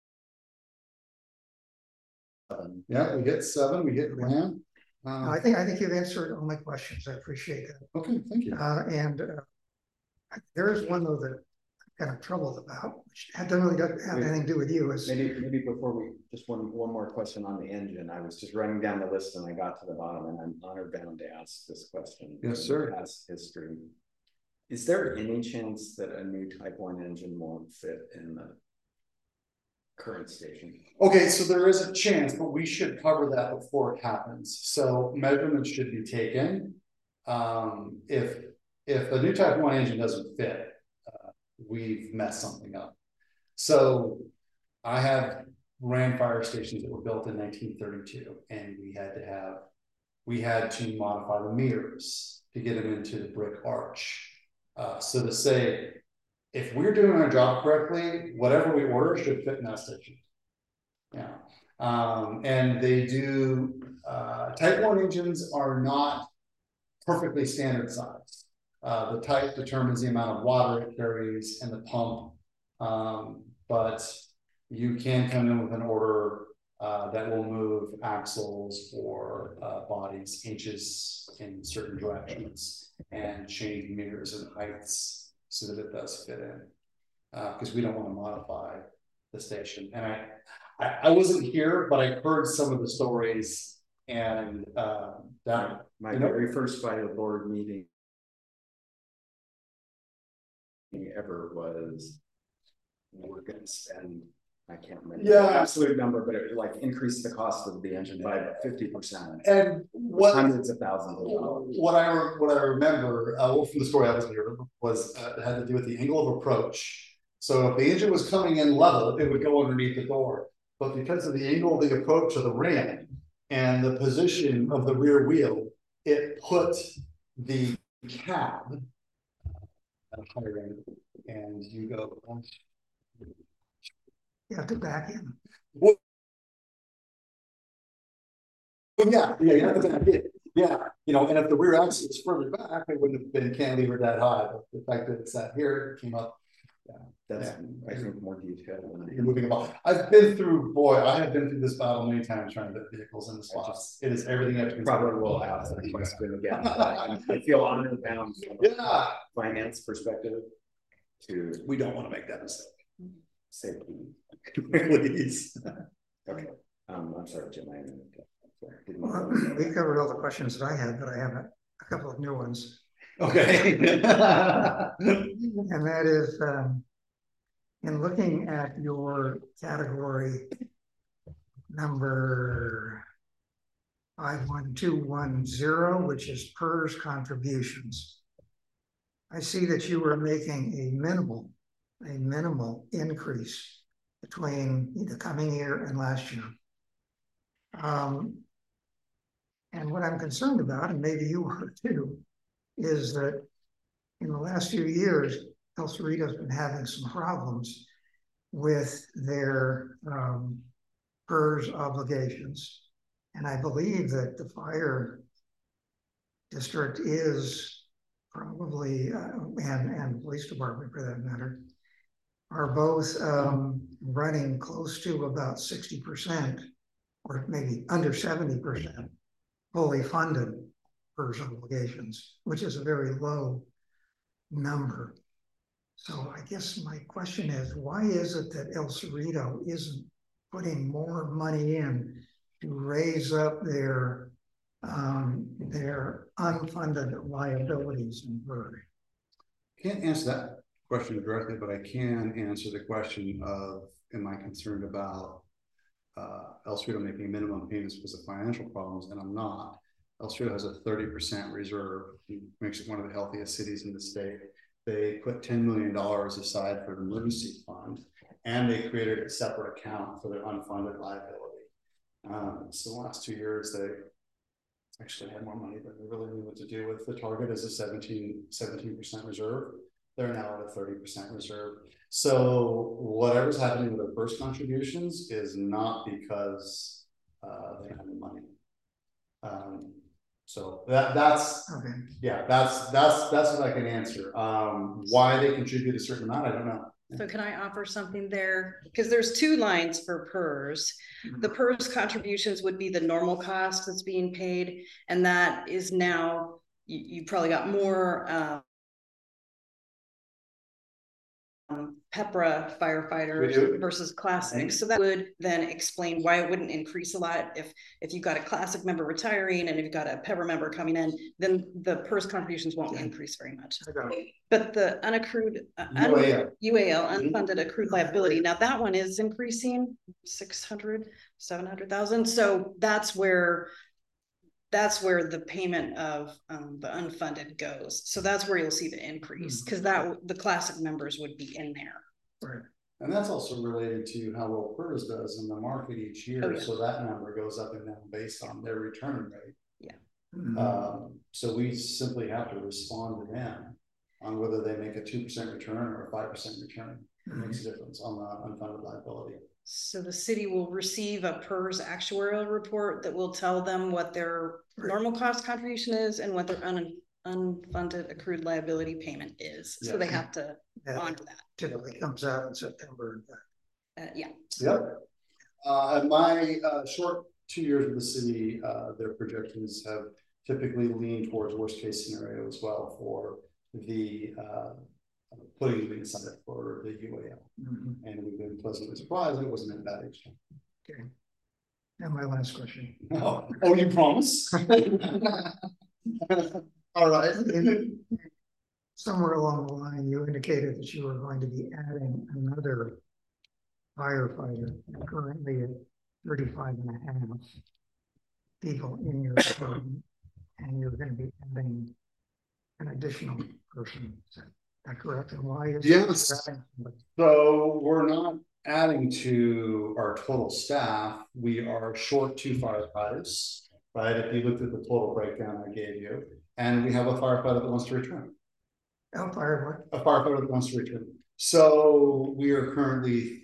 Yeah, we hit 7. We hit land. I think you've answered all my questions. I appreciate that. Okay, thank you. There is one though that I'm kind of troubled about, which doesn't have anything to do with you. Maybe before we just one more question on the engine. I was just writing down the list and I got to the bottom, and I'm honored bound to ask this question. Yes, sir. Past history. Is there any chance that a new Type 1 engine won't fit in the current station? Okay, so there is a chance, but we should cover that before it happens. So measurements should be taken. If a new Type 1 engine doesn't fit, we've messed something up. So I have ran fire stations that were built in 1932, and we had to modify the mirrors to get them into the brick arch. So to say, if we're doing our job correctly, whatever we order should fit in that station. Yeah. And they do, Type 1 engines are not perfectly standard size. The type determines the amount of water it carries and the pump. But you can come in with an order that will move axles or bodies inches in certain directions and change mirrors and heights so that it does fit in, because we don't want to modify the station. And I wasn't here, but I heard some of the stories, and that my very first fire board meeting ever was, we're going to spend, I can't remember the absolute number, but it like increased the cost of the engine by 50%. And hundreds of thousands of dollars. What I remember, from the story I was here, was it had to do with the angle of approach. So if the engine was coming in level, it would go underneath the door. But because of the angle of the approach of the ram and the position of the rear wheel, it put the cab at a higher angle. and you go. You have to back in. Well, yeah, you have to back in. Yeah, you know, and if the rear axle is further back, it wouldn't have been cantilevered that high. But the fact that it's sat here, it came up. Yeah, That's, I think, more detailed. you're moving about. I've been through, boy, I have been through this battle many times trying to put vehicles in the spots. It is everything you have to consider. Probably will ask that question again. I feel honored bound from Yeah. finance perspective to We don't want to make that mistake. safety. Please. Okay, I'm sorry, Jim. Well, we covered all the questions that I had, but I have a couple of new ones. Okay. And that is, in looking at your category number 51210, which is PERS contributions, I see that you were making a minimal increase between the coming year and last year. And what I'm concerned about, and maybe you are too, is that in the last few years, El Cerrito's been having some problems with their PERS obligations. And I believe that the fire district is probably, and the police department for that matter, are both running close to about 60% or maybe under 70% fully funded PERS obligations, which is a very low number. So I guess my question is, why is it that El Cerrito isn't putting more money in to raise up their unfunded liabilities in PERS? Can't answer that question directly, but I can answer the question of, am I concerned about El Cerrito making minimum payments because of financial problems? And I'm not. El Cerrito has a 30% reserve, makes it one of the healthiest cities in the state. They put $10 million aside for the emergency fund, and they created a separate account for their unfunded liability. So the last 2 years, they actually had more money than they really knew what to do with. The target is a 17% reserve. They're now at a 30% reserve. So whatever's happening with their first contributions is not because they have the money. So that's okay. Yeah, that's what I can answer. Why they contribute a certain amount, I don't know. So can I offer something there? Because there's two lines for PERS. The PERS contributions would be the normal cost that's being paid, and that is now, you probably got more PEPRA firefighters versus classic. So that would then explain why it wouldn't increase a lot. If you got a classic member retiring and if you've got a PEPRA member coming in, then the PERS contributions won't increase very much. But the unaccrued UAL, unfunded accrued liability, now that one is increasing 600, 700,000. So that's where the payment of the unfunded goes. So that's where you'll see the increase, because the classic members would be in there. Right. And that's also related to how well PERS does in the market each year. Oh, yeah. So that number goes up and down based on their return rate. Yeah. So we simply have to respond to them on whether they make a 2% return or a 5% return. It makes a difference on the unfunded liability. So the city will receive a PERS actuarial report that will tell them what their normal cost contribution is and what their unfunded accrued liability payment is. Yeah. So they have to honor that. Typically comes out in September. Yeah. Yep. My short 2 years with the city, their projections have typically leaned towards worst case scenario as well for the putting it aside for the UAL. And we've been pleasantly surprised it wasn't in that extent. Okay. And my last question. Oh, you promise? All right. Somewhere along the line, you indicated that you were going to be adding another firefighter, currently at 35 and a half people in your department, and you're going to be adding an additional person. Is that correct? And why is yes. So we're not adding to our total staff. We are short 2 firefighters, right? If you looked at the total breakdown I gave you, and we have a firefighter that wants to return. A firefighter that wants to return. So we are currently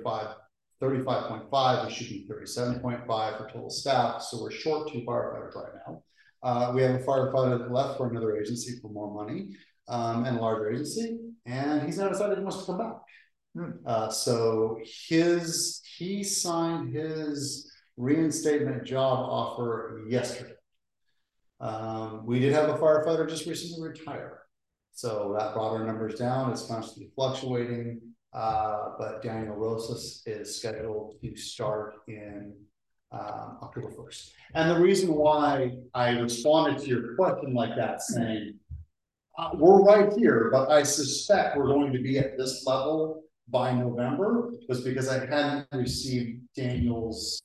35.5, we should be 37.5 for total staff, so we're short 2 firefighters right now. We have a firefighter left for another agency for more money, and a larger agency, and he's now decided he wants to come back. So he signed his reinstatement job offer yesterday. We did have a firefighter just recently retire, so that brought our numbers down. It's constantly fluctuating, but Daniel Rosas is scheduled to start in October 1st. And the reason why I responded to your question like that, saying we're right here, but I suspect we're going to be at this level by November, was because I hadn't received Daniel's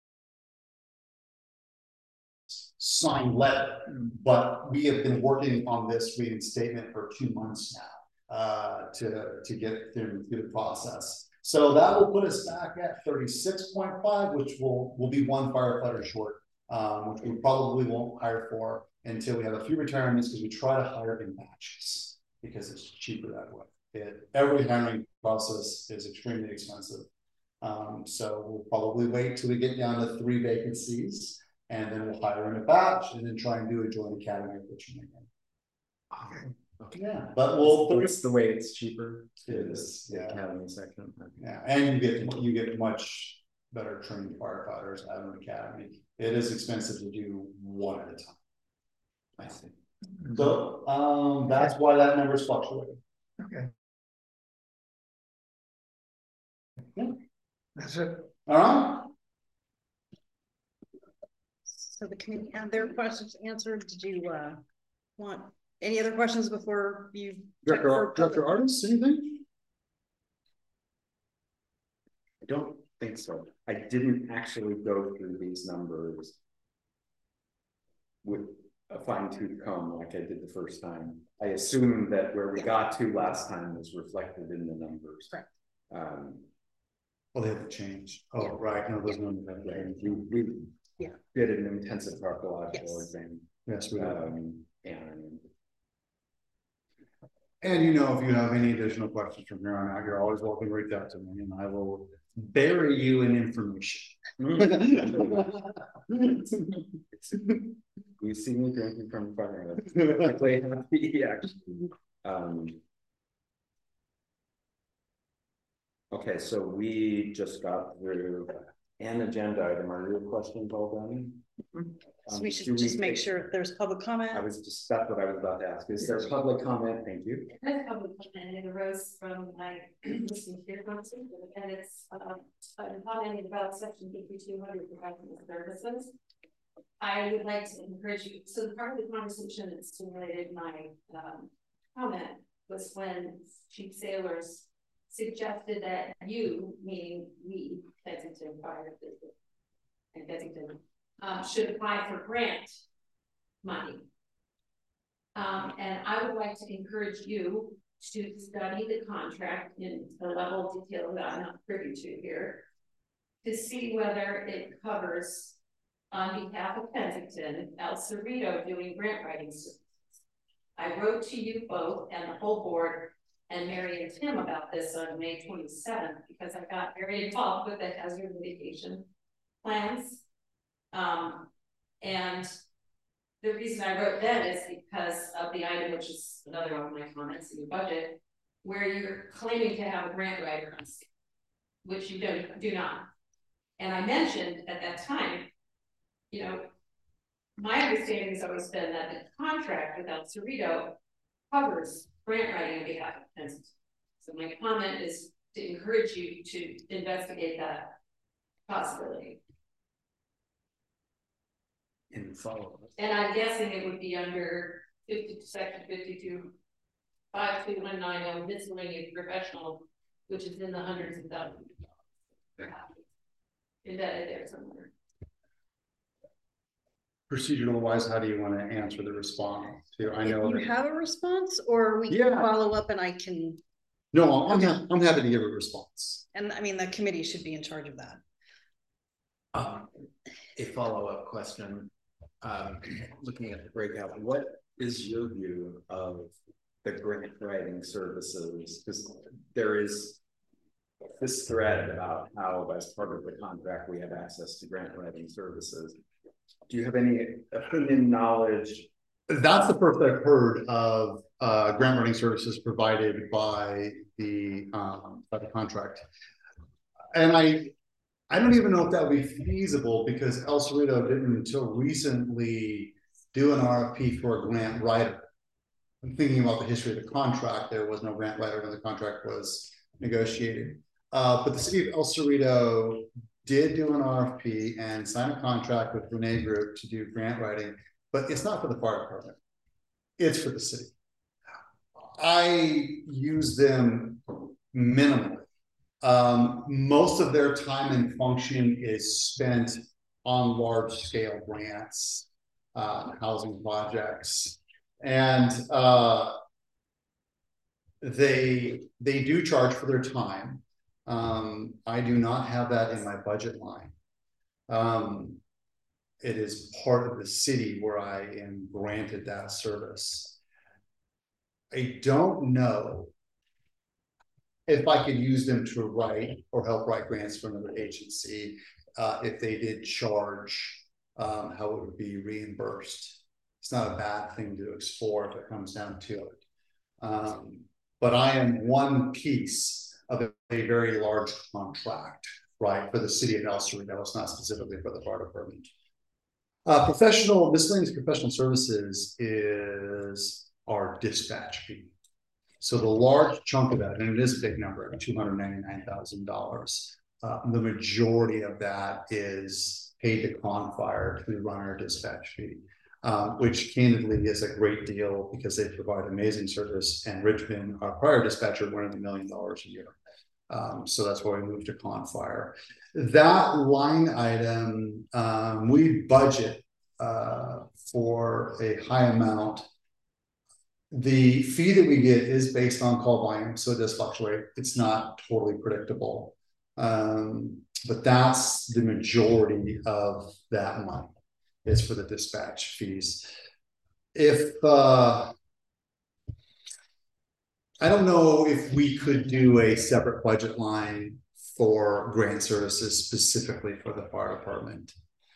signed letter, but we have been working on this reinstatement for 2 months now to get through the process. So that will put us back at 36.5, which will be 1 firefighter short, which we probably won't hire for until we have a few retirements, because we try to hire in batches because it's cheaper that way. Every hiring process is extremely expensive. So we'll probably wait till we get down to 3 vacancies, and then we'll hire in a batch, and then try and do a joint academy pitching again. Okay. Yeah, but it's the way it's cheaper. It is, The yeah. academy section. Yeah, and you get much better trained firefighters out of an academy. It is expensive to do 1 at a time. I see. So that's why that number is fluctuating. Okay. Yeah. That's it. All right. So the committee had their questions answered. Did you want any other questions before you? Director Artis, anything? I don't think so. I didn't actually go through these numbers with a fine-tooth comb like I did the first time. I assumed that where we got to last time was reflected in the numbers. Correct. Well, they haven't changed. Oh, yeah. Right. No, those numbers have changed. We did an intensive archaeological exam. Yes, we did. And you know, if you have any additional questions from here on out, you're always welcome to reach out to me, and I will bury you in information. You see me drinking from fire. Okay, so we just got through an agenda item. Are your questions all done? So we should just make sure if there's public comment. That's what I was about to ask. Is there public comment? Thank you. There's public comment, and it arose from my listening to your conversation, and it's commenting about section 5200 professional services. I would like to encourage you. So the part of the conversation that stimulated my comment was when Chief Sailors suggested that you, meaning we, Kensington Fire District and Kensington, should apply for grant money. And I would like to encourage you to study the contract in the level of detail that I'm not privy to here, to see whether it covers, on behalf of Kensington, El Cerrito doing grant writing services. I wrote to you both and the whole board and Mary and Tim about this on May 27th, because I got very involved with the hazard mitigation plans. And the reason I wrote that is because of the item, which is another one of my comments in the budget, where you're claiming to have a grant writer on state, which you do not. And I mentioned at that time, you know, my understanding has always been that the contract with El Cerrito covers grant writing on behalf of Kensington. So my comment is to encourage you to investigate that possibility. In follow-up. And I'm guessing it would be under section 52.5219 miscellaneous professional, which is in the hundreds of thousands of dollars. Embedded there somewhere. Procedural wise, how do you want to answer the response to? I know you have a response, or we can follow up, and I can. No, I'm happy to give a response. And I mean, the committee should be in charge of that. A follow-up question. Looking at the breakout, what is your view of the grant writing services, because there is this thread about how, as part of the contract, we have access to grant writing services. Do you have any opinion, knowledge? That's the first I've heard of grant writing services provided by the contract. And I don't even know if that would be feasible, because El Cerrito didn't until recently do an RFP for a grant writer. I'm thinking about the history of the contract. There was no grant writer when the contract was negotiated. But the city of El Cerrito did do an RFP and sign a contract with Renee Group to do grant writing, but it's not for the fire department. It's for the city. I use them minimally. Most of their time and function is spent on large scale grants, housing projects, and they do charge for their time. I do not have that in my budget line. It is part of the city where I am granted that service. I don't know if I could use them to write or help write grants for another agency. If they did charge, how it would be reimbursed. It's not a bad thing to explore if it comes down to it. But I am one piece of a very large contract, right, for the city of El Cerrito. It's not specifically for the fire department. Miscellaneous professional services is our dispatch fee. So the large chunk of that, and it is a big number, $299,000. The majority of that is paid to Confire to run our dispatch fee, which candidly is a great deal because they provide amazing service. And Richmond, our prior dispatcher, wanted $1 million a year. So that's why we moved to Confire. That line item, we budget for a high amount. The fee that we get is based on call volume, so it does fluctuate. It's not totally predictable. But that's the majority of that money is for the dispatch fees. If I don't know if we could do a separate budget line for grant services specifically for the fire department,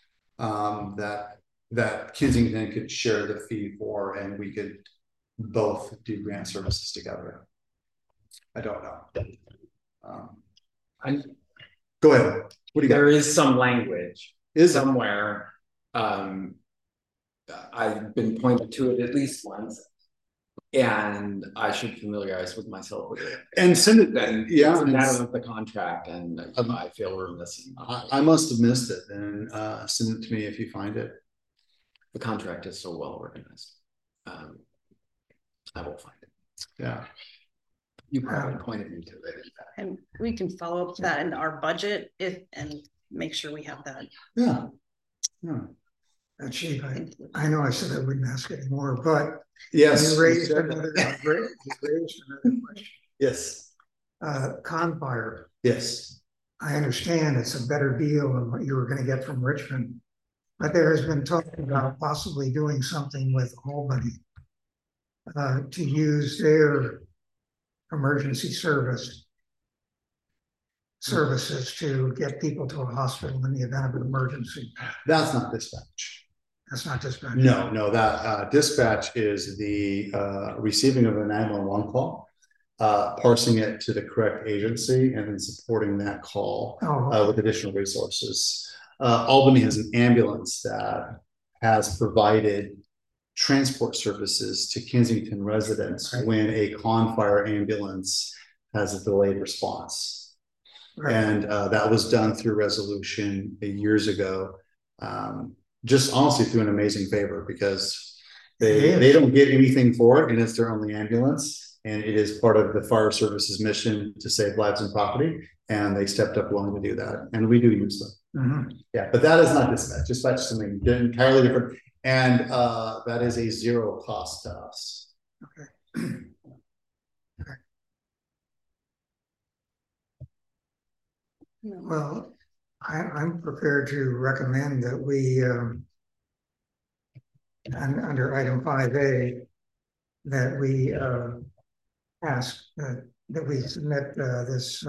that Kensington could share the fee for, and we could both do grant services together. I don't know. Go ahead. What do you got? There is some language somewhere. I've been pointed to it at least once, and I should familiarize with myself with it. And send it then. Yeah, it's out of the contract, and I feel we're missing. I must have missed it, and send it to me if you find it. The contract is so well organized. I will find it. Yeah. You probably pointed me to it. And we can follow up that in our budget and make sure we have that. Yeah. Yeah. Chief, I know I said I wouldn't ask anymore, but yes, you raised another question. Yes. Confire. Yes. I understand it's a better deal than what you were going to get from Richmond, but there has been talk about possibly doing something with Albany to use their emergency services to get people to a hospital in the event of an emergency. That's not dispatch. That's not dispatch. No, that dispatch is the receiving of a 911 call, parsing it to the correct agency, and then supporting that call with additional resources. Albany has an ambulance that has provided transport services to Kensington residents when a Confire ambulance has a delayed response. Right. And that was done through resolution years ago. Just honestly through an amazing favor, because they don't get anything for it, and it's their only ambulance, and it is part of the fire service's mission to save lives and property, and they stepped up willing to do that, and we do use them. Mm-hmm. Yeah, but that is not dispatch. Dispatch is something entirely different, and that is a zero cost to us. Okay. Okay. Well, I'm prepared to recommend that we, under item 5A, that we ask that we submit this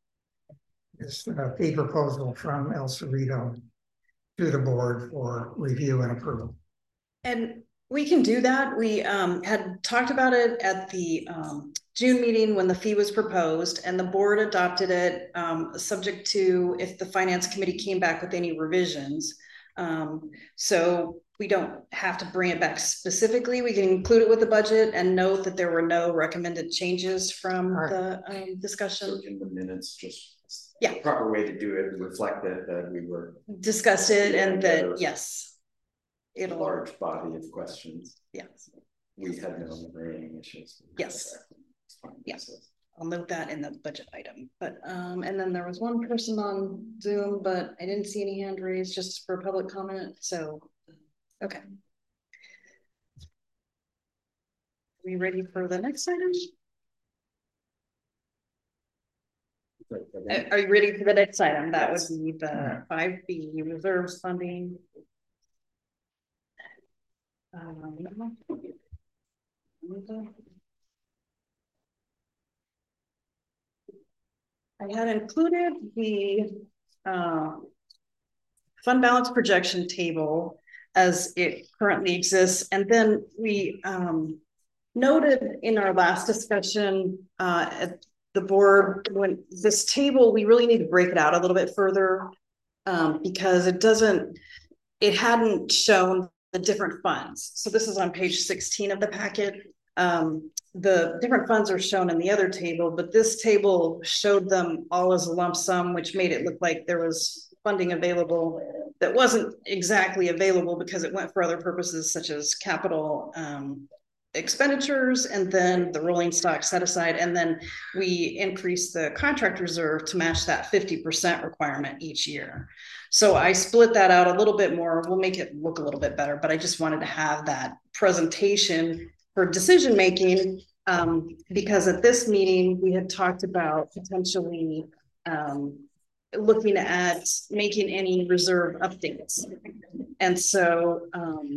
fee proposal from El Cerrito to the board for review and approval. And we can do that. We had talked about it at the June meeting when the fee was proposed, and the board adopted it subject to if the finance committee came back with any revisions. So we don't have to bring it back specifically. We can include it with the budget and note that there were no recommended changes from the discussion. In the minutes, just yeah, proper way to do it, reflect that we were discussed it, and that yes, a large body of questions. Yes, we had no remaining issues. Yes, yes. I'll note that in the budget item. But and then there was one person on Zoom, but I didn't see any hand raised just for public comment. So okay. Are we ready for the next item? Are you ready for the next item? That would be the 5B reserves funding. I had included the fund balance projection table as it currently exists. And then we noted in our last discussion at the board, when this table, we really need to break it out a little bit further because it hadn't shown the different funds. So this is on page 16 of the packet. The different funds are shown in the other table, but this table showed them all as a lump sum, which made it look like there was funding available that wasn't exactly available because it went for other purposes such as capital expenditures, and then the rolling stock set aside, and then we increased the contract reserve to match that 50% requirement each year. So I split that out a little bit more. We'll make it look a little bit better, but I just wanted to have that presentation for decision making because at this meeting we had talked about potentially looking at making any reserve updates, and so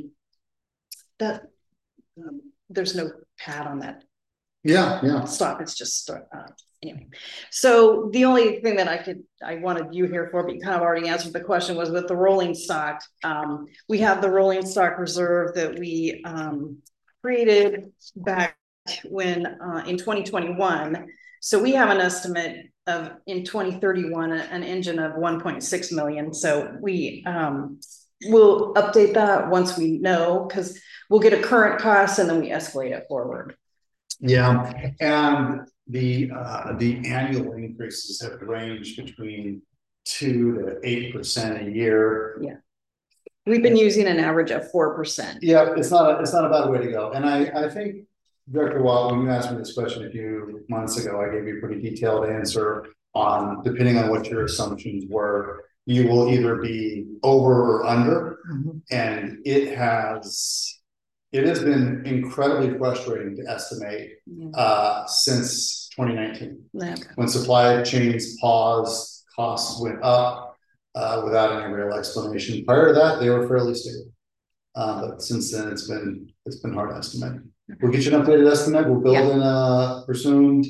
there's no pad on that. Yeah. Stop. It's just anyway. So the only thing that I wanted you here for, but you kind of already answered the question, was with the rolling stock. We have the rolling stock reserve that we created back when in 2021. So we have an estimate of in 2031 an engine of 1.6 million. So we we'll update that once we know, because we'll get a current cost and then we escalate it forward. Yeah, and the annual increases have ranged between 2 to 8% a year. Yeah, we've been using an average of 4%. Yeah, it's not a bad way to go. And I think, Director Watt, when you asked me this question a few months ago, I gave you a pretty detailed answer on, depending on what your assumptions were, you will either be over or under. Mm-hmm. And it has been incredibly frustrating to estimate since 2019. Okay. When supply chains paused, costs went up without any real explanation. Prior to that, they were fairly stable. But since then, it's been hard to estimate. Okay. We'll get you an updated estimate. We'll build in a presumed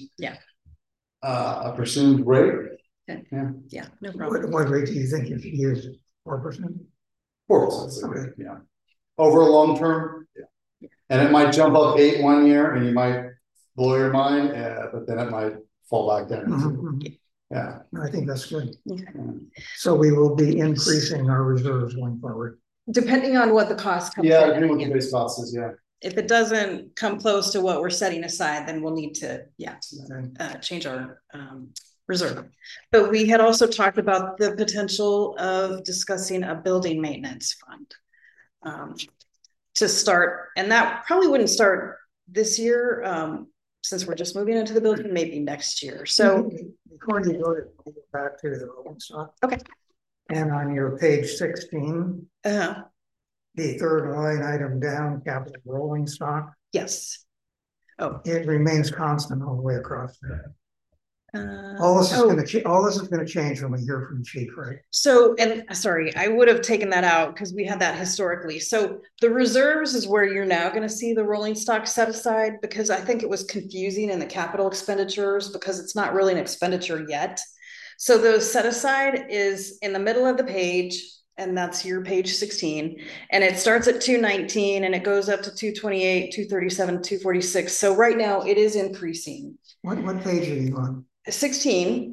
rate. Okay. Yeah, no problem. What rate do you think you should use? 4%? 4%. Okay. Yeah. Over a long term, yeah. And it might jump up 8 one year, and you might blow your mind, but then it might fall back down. Mm-hmm. Yeah, I think that's good. Okay. So we will be increasing our reserves going forward, depending on what the cost comes. Yeah, depending on what the base cost is. Yeah. If it doesn't come close to what we're setting aside, then we'll need to change our reserve. But we had also talked about the potential of discussing a building maintenance fund to start, and that probably wouldn't start this year since we're just moving into the building, maybe next year. So before you go back to the rolling stock, okay, and on your page 16, the third line item down, capital rolling stock. Yes. Oh, it remains constant all the way across there. All this is oh, all this is gonna change when we hear from Chief, right? So, and sorry, I would have taken that out because we had that historically. So the reserves is where you're now going to see the rolling stock set aside, because I think it was confusing in the capital expenditures because it's not really an expenditure yet. So the set aside is in the middle of the page, and that's your page 16, and it starts at 219 and it goes up to 228, 237, 246. So right now it is increasing. What page are you on? 16.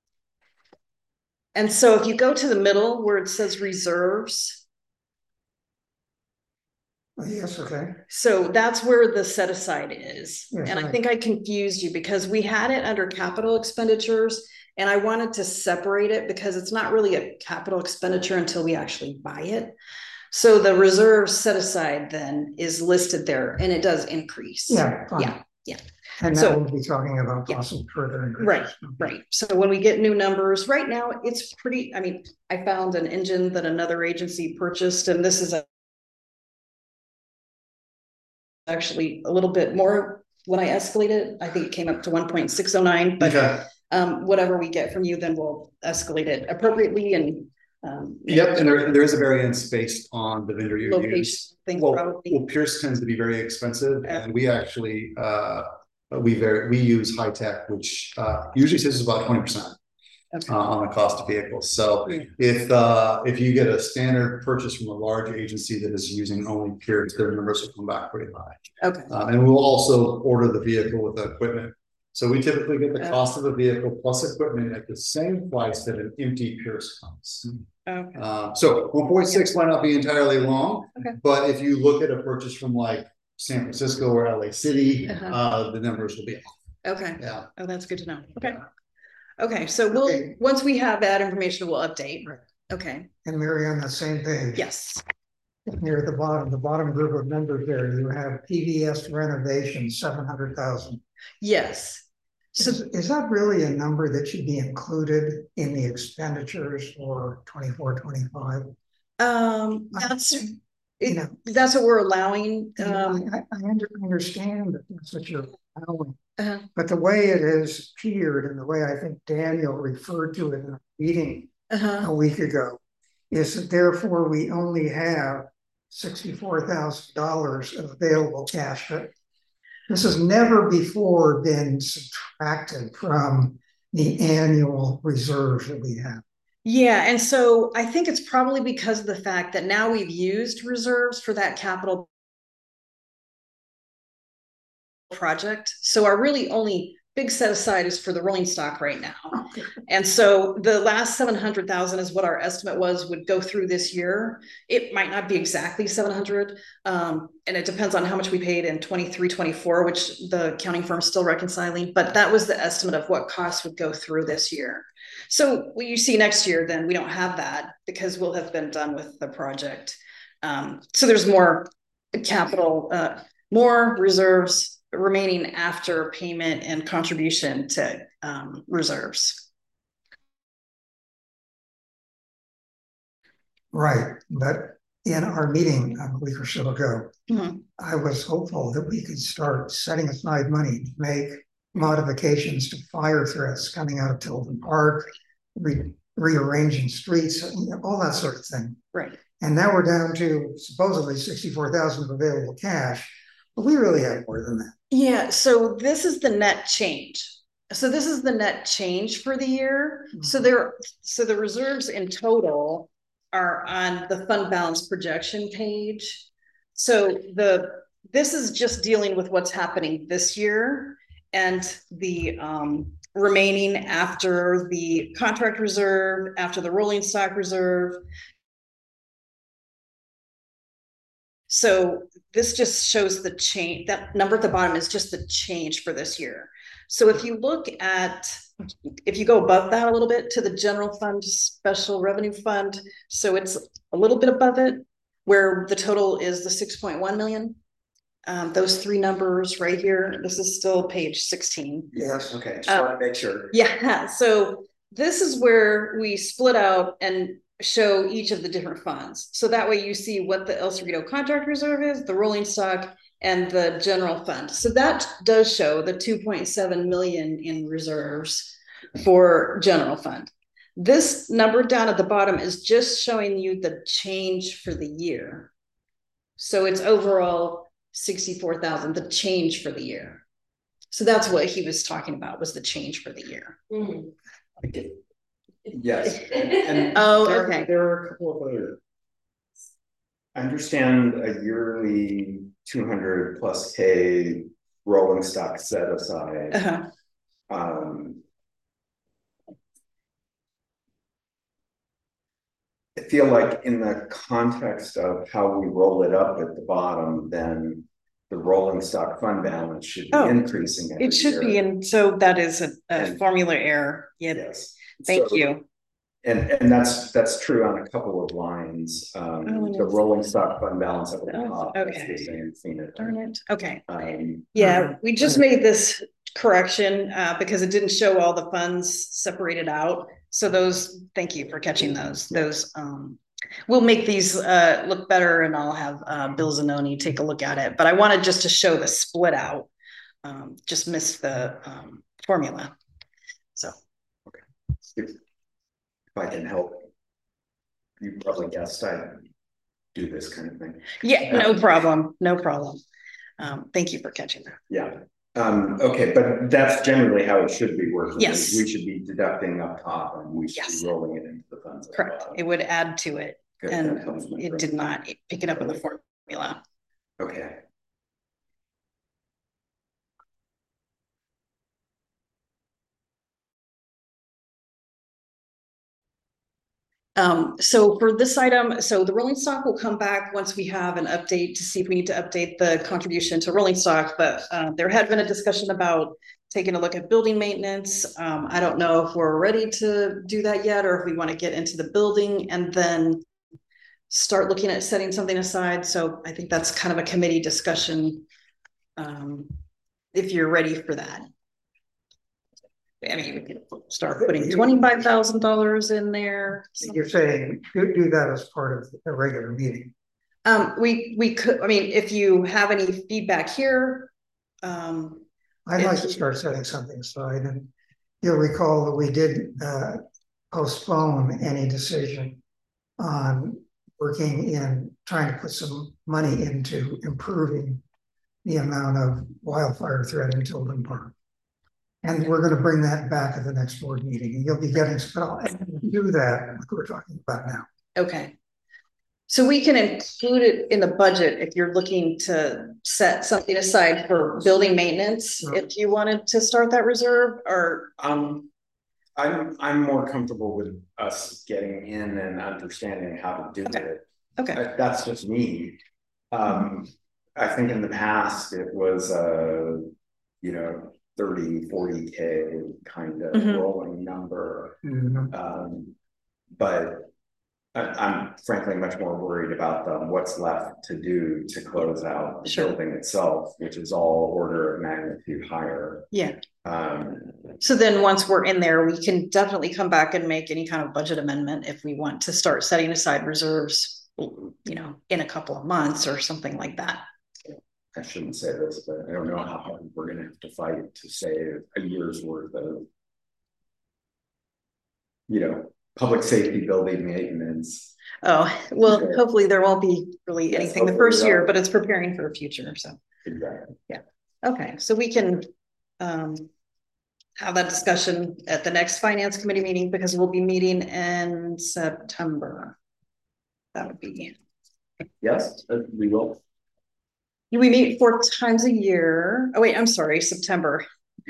And so if you go to the middle where it says reserves, Oh, yes, okay. so that's where the set aside is. Yes, and I right. think I confused you because we had it under capital expenditures, and I wanted to separate it because it's not really a capital expenditure until we actually buy it. So the reserve set aside then is listed there, and it does increase. Yeah, fine. Yeah. And So- now we'll be talking about Yeah. possible further increases. Right. So when we get new numbers, right now it's pretty, I mean, I found an engine that another agency purchased, and this is actually a little bit more when I escalated. I think it came up to 1.609, but Okay. Whatever we get from you, then we'll escalate it appropriately and Yep, and there is a variance based on the vendor you location use. things Well, probably. Pierce tends to be very expensive, and we actually we use high tech, which usually saves about 20%. Okay. On the cost of vehicles. So Yeah. if you get a standard purchase from a large agency that is using only Pierce, their numbers will come back pretty high. Okay. And we'll also order the vehicle with the equipment. So we typically get the cost of the vehicle plus equipment at the same price that an empty Pierce comes. Okay. So 1.6 might not be entirely wrong, Okay. but if you look at a purchase from like San Francisco or LA City, Uh-huh. the numbers will be off. Okay. Yeah. Oh, that's good to know. Okay. Okay. So we'll once we have that information, we'll update. Right. Okay. And Mary, on that same page. Yes. Near the bottom group of numbers there, you have PVS renovation, 700,000. Yes. So Is that really a number that should be included in the expenditures for 24-25? that's You know, that's what we're allowing. I understand that that's what you're allowing, Uh-huh. but the way it is tiered and the way I think Daniel referred to it in a meeting a week ago is that therefore we only have $64,000 of available cash. This has never before been subtracted from the annual reserve that we have. Yeah, and so I think it's probably because of the fact that now we've used reserves for that capital project. So our really only big set aside is for the rolling stock right now. Okay. And so the last 700,000 is what our estimate would go through this year. It might not be exactly 700. And it depends on how much we paid in 23-24, which the accounting firm is still reconciling, but that was the estimate of what costs would go through this year. So what you see next year, then we don't have that because we'll have been done with the project. So there's more capital, more reserves remaining after payment and contribution to reserves. Right, but in our meeting a week or so ago, I was hopeful that we could start setting aside money to make modifications to fire threats coming out of Tilden Park, rearranging streets, all that sort of thing. Right. And now we're down to supposedly 64,000 of available cash, but we really have more than that. Yeah, so this is the net change. So this is the net change for the year. So the reserves in total are on the fund balance projection page. So this is just dealing with what's happening this year and the remaining after the contract reserve, after the rolling stock reserve. So this just shows the change. That number at the bottom is just the change for this year. So if you go above that a little bit to the general fund, special revenue fund, so it's a little bit above it, where the total is the 6.1 million. Those three numbers right here, this is still page 16. Yes. Okay, just want to make sure. Yeah, so this is where we split out and show each of the different funds. So that way you see what the El Cerrito contract reserve is, the rolling stock, and the general fund. So that does show the 2.7 million in reserves. for general fund. This number down at the bottom is just showing you the change for the year. So it's overall 64,000, the change for the year. So that's what he was talking about, was the change for the year. Mm. Yes. And Oh, there- okay. There are a couple of other. I understand a yearly 200+K rolling stock set aside. I feel like in the context of how we roll it up at the bottom, then the rolling stock fund balance should be increasing. It should be, and so that is a formula error. Yes. Thank you. And that's true on a couple of lines. The rolling stock fund balance at the top. Okay. Darn it. Okay. Yeah, we just made this correction because it didn't show all the funds separated out. So those, thank you for catching those. Those we'll make these look better, and I'll have Bill Zanoni take a look at it. But I wanted just to show the split out. Just missed the formula. So okay. If I can help, you probably guessed I do this kind of thing. Yeah, no problem. No problem. Thank you for catching that. Yeah. Okay, but that's generally how it should be working. Yes. We should be deducting up top, and we should be rolling it into the funds. Correct. It would add to it. Good, and it did not pick it up in the formula. Okay. So for this item, so the rolling stock will come back once we have an update to see if we need to update the contribution to rolling stock, but there had been a discussion about taking a look at building maintenance. I don't know if we're ready to do that yet, or if we want to get into the building and then start looking at setting something aside. So I think that's kind of a committee discussion if you're ready for that. I mean, we could start putting $25,000 in there. You're saying do that as part of a regular meeting. We could, I mean, if you have any feedback here. I'd like to start setting something aside, and you'll recall that we did postpone any decision on working in trying to put some money into improving the amount of wildfire threat in Tilden Park. And we're going to bring that back at the next board meeting, and you'll be getting, but I'll do that like we're talking about now. Okay. So we can include it in the budget if you're looking to set something aside for building maintenance, if you wanted to start that reserve, or I'm more comfortable with us getting in and understanding how to do it. Okay. That's just me. I think in the past it was you know, 30-40K kind of rolling number. But I'm frankly much more worried about what's left to do to close out the building itself, which is all order of magnitude higher. Yeah. So then once we're in there, we can definitely come back and make any kind of budget amendment if we want to start setting aside reserves, you know, in a couple of months or something like that. I shouldn't say this, but I don't know how hard we're going to have to fight to save a year's worth of, you know, public safety building maintenance. Oh, well, hopefully there won't be really anything the first year, but it's preparing for the future. So exactly. Yeah. Okay. So we can have that discussion at the next finance committee meeting, because we'll be meeting in September. That would be. Yes, we will. We meet 4 times a year. Oh wait, I'm sorry, September.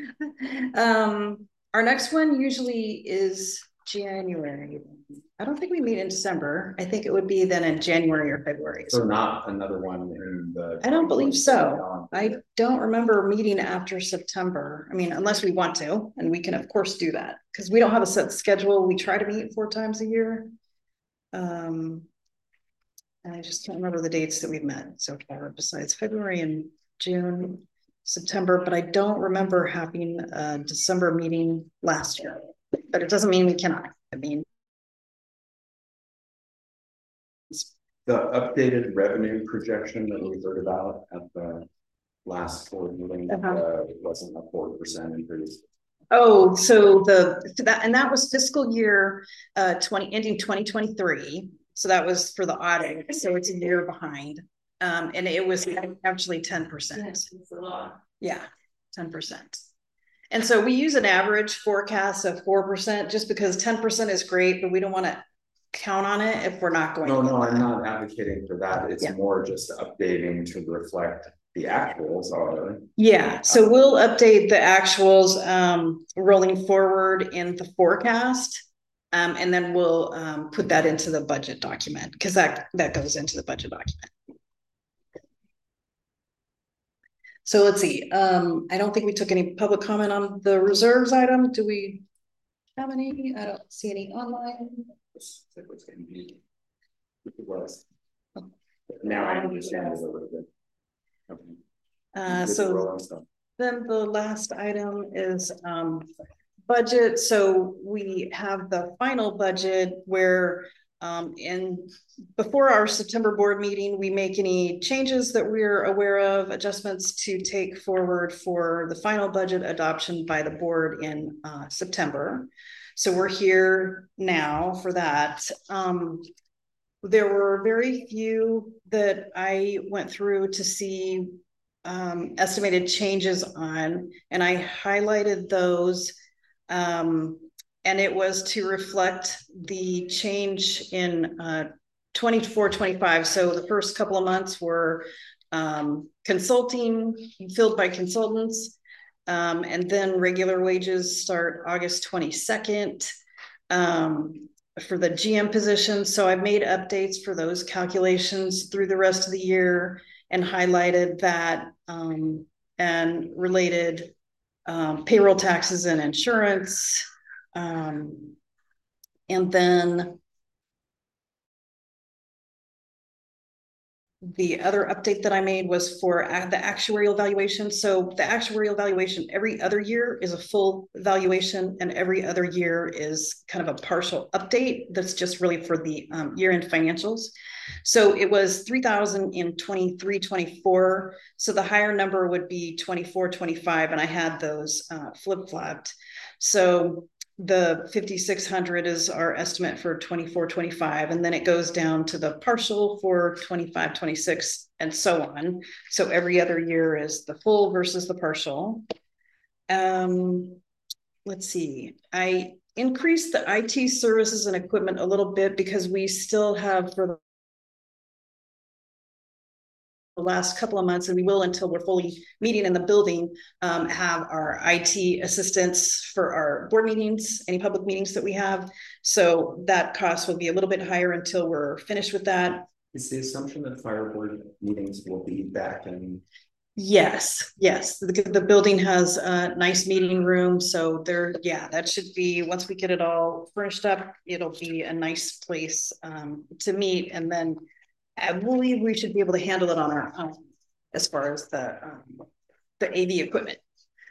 Our next one usually is January. I don't think we meet in December. I think it would be then in January or February. So not another one in the. I don't believe so. I don't remember meeting after September. I mean, unless we want to, and we can of course do that because we don't have a set schedule. We try to meet 4 times a year. And I just can't remember the dates that we've met so far, besides February and June, September, but I don't remember having a December meeting last year, but it doesn't mean we cannot. I mean, the updated revenue projection that we heard about at the last board meeting wasn't a 4% increase. Oh, so that was fiscal year 2023. So that was for the audit. So it's a year behind. And it was actually 10%. Yes, it's a lot. Yeah, 10%. And so we use an average forecast of 4% just because 10% is great, but we don't want to count on it if we're not going to. No, I'm not advocating for that. It's Yeah. more just updating to reflect the actuals are. Yeah, so we'll update the actuals rolling forward in the forecast. And then we'll put that into the budget document because that goes into the budget document. So let's see. I don't think we took any public comment on the reserves item. Do we have any? I don't see any online. It was. Now I understand a little bit. Okay. So then the last item is budget. So we have the final budget where before our September board meeting, we make any changes that we're aware of, adjustments to take forward for the final budget adoption by the board in September. So we're here now for that. There were very few that I went through to see estimated changes on, and I highlighted those. And it was to reflect the change in 24-25. So the first couple of months were consulting filled by consultants. And then regular wages start August 22nd for the GM position. So I've made updates for those calculations through the rest of the year and highlighted that and related payroll taxes and insurance. And then the other update that I made was for the actuarial valuation. So the actuarial valuation every other year is a full valuation, and every other year is kind of a partial update that's just really for the year-end financials. So it was 3,000 in 23-24. So the higher number would be 24-25, and I had those flip-flopped. So the 5,600 is our estimate for 24-25, and then it goes down to the partial for 25-26 and so on. So every other year is the full versus the partial. Let's see, I increased the IT services and equipment a little bit because we still have for the last couple of months, and we will until we're fully meeting in the building, have our IT assistants for our board meetings, any public meetings that we have. So that cost will be a little bit higher until we're finished with that. Is the assumption that fire board meetings will be back in? Yes. The building has a nice meeting room. So there, yeah, that should be, once we get it all furnished up, it'll be a nice place to meet. And then I believe we should be able to handle it on our own as far as the AV equipment.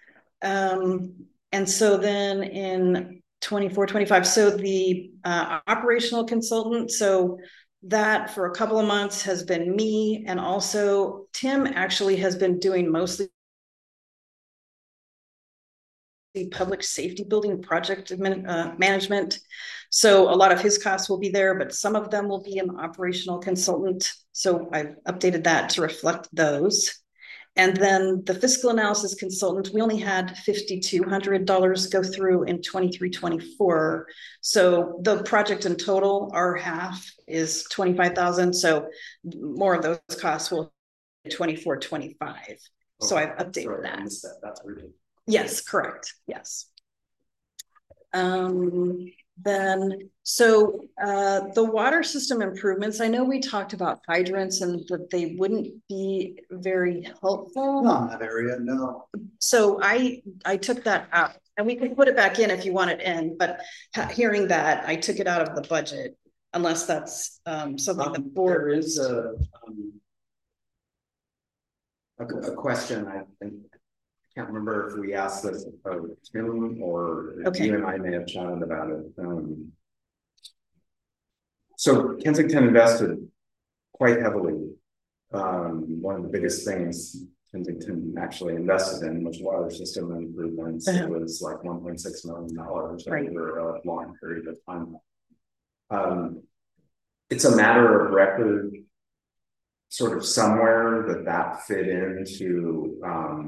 And so then in 24-25, so the operational consultant, so that for a couple of months has been me, and also Tim actually has been doing mostly the public safety building project management. So a lot of his costs will be there, but some of them will be an operational consultant. So I've updated that to reflect those. And then the fiscal analysis consultant, we only had $5,200 go through in 23-24. So the project in total, our half is 25,000. So more of those costs will be 24-25. So I've updated that. That's really. Yes, correct. Yes. Then, so the water system improvements, I know we talked about hydrants and that they wouldn't be very helpful. Not in that area, no. So I took that out, and we can put it back in if you want it in, but hearing that, I took it out of the budget, unless that's something the board. There is a question, I think. I can't remember if we asked this of Tim or you and I may have chatted about it. So Kensington invested quite heavily. One of the biggest things Kensington actually invested in much water system improvements. It was like $1.6 million Right. over a long period of time. It's a matter of record, sort of somewhere that fit into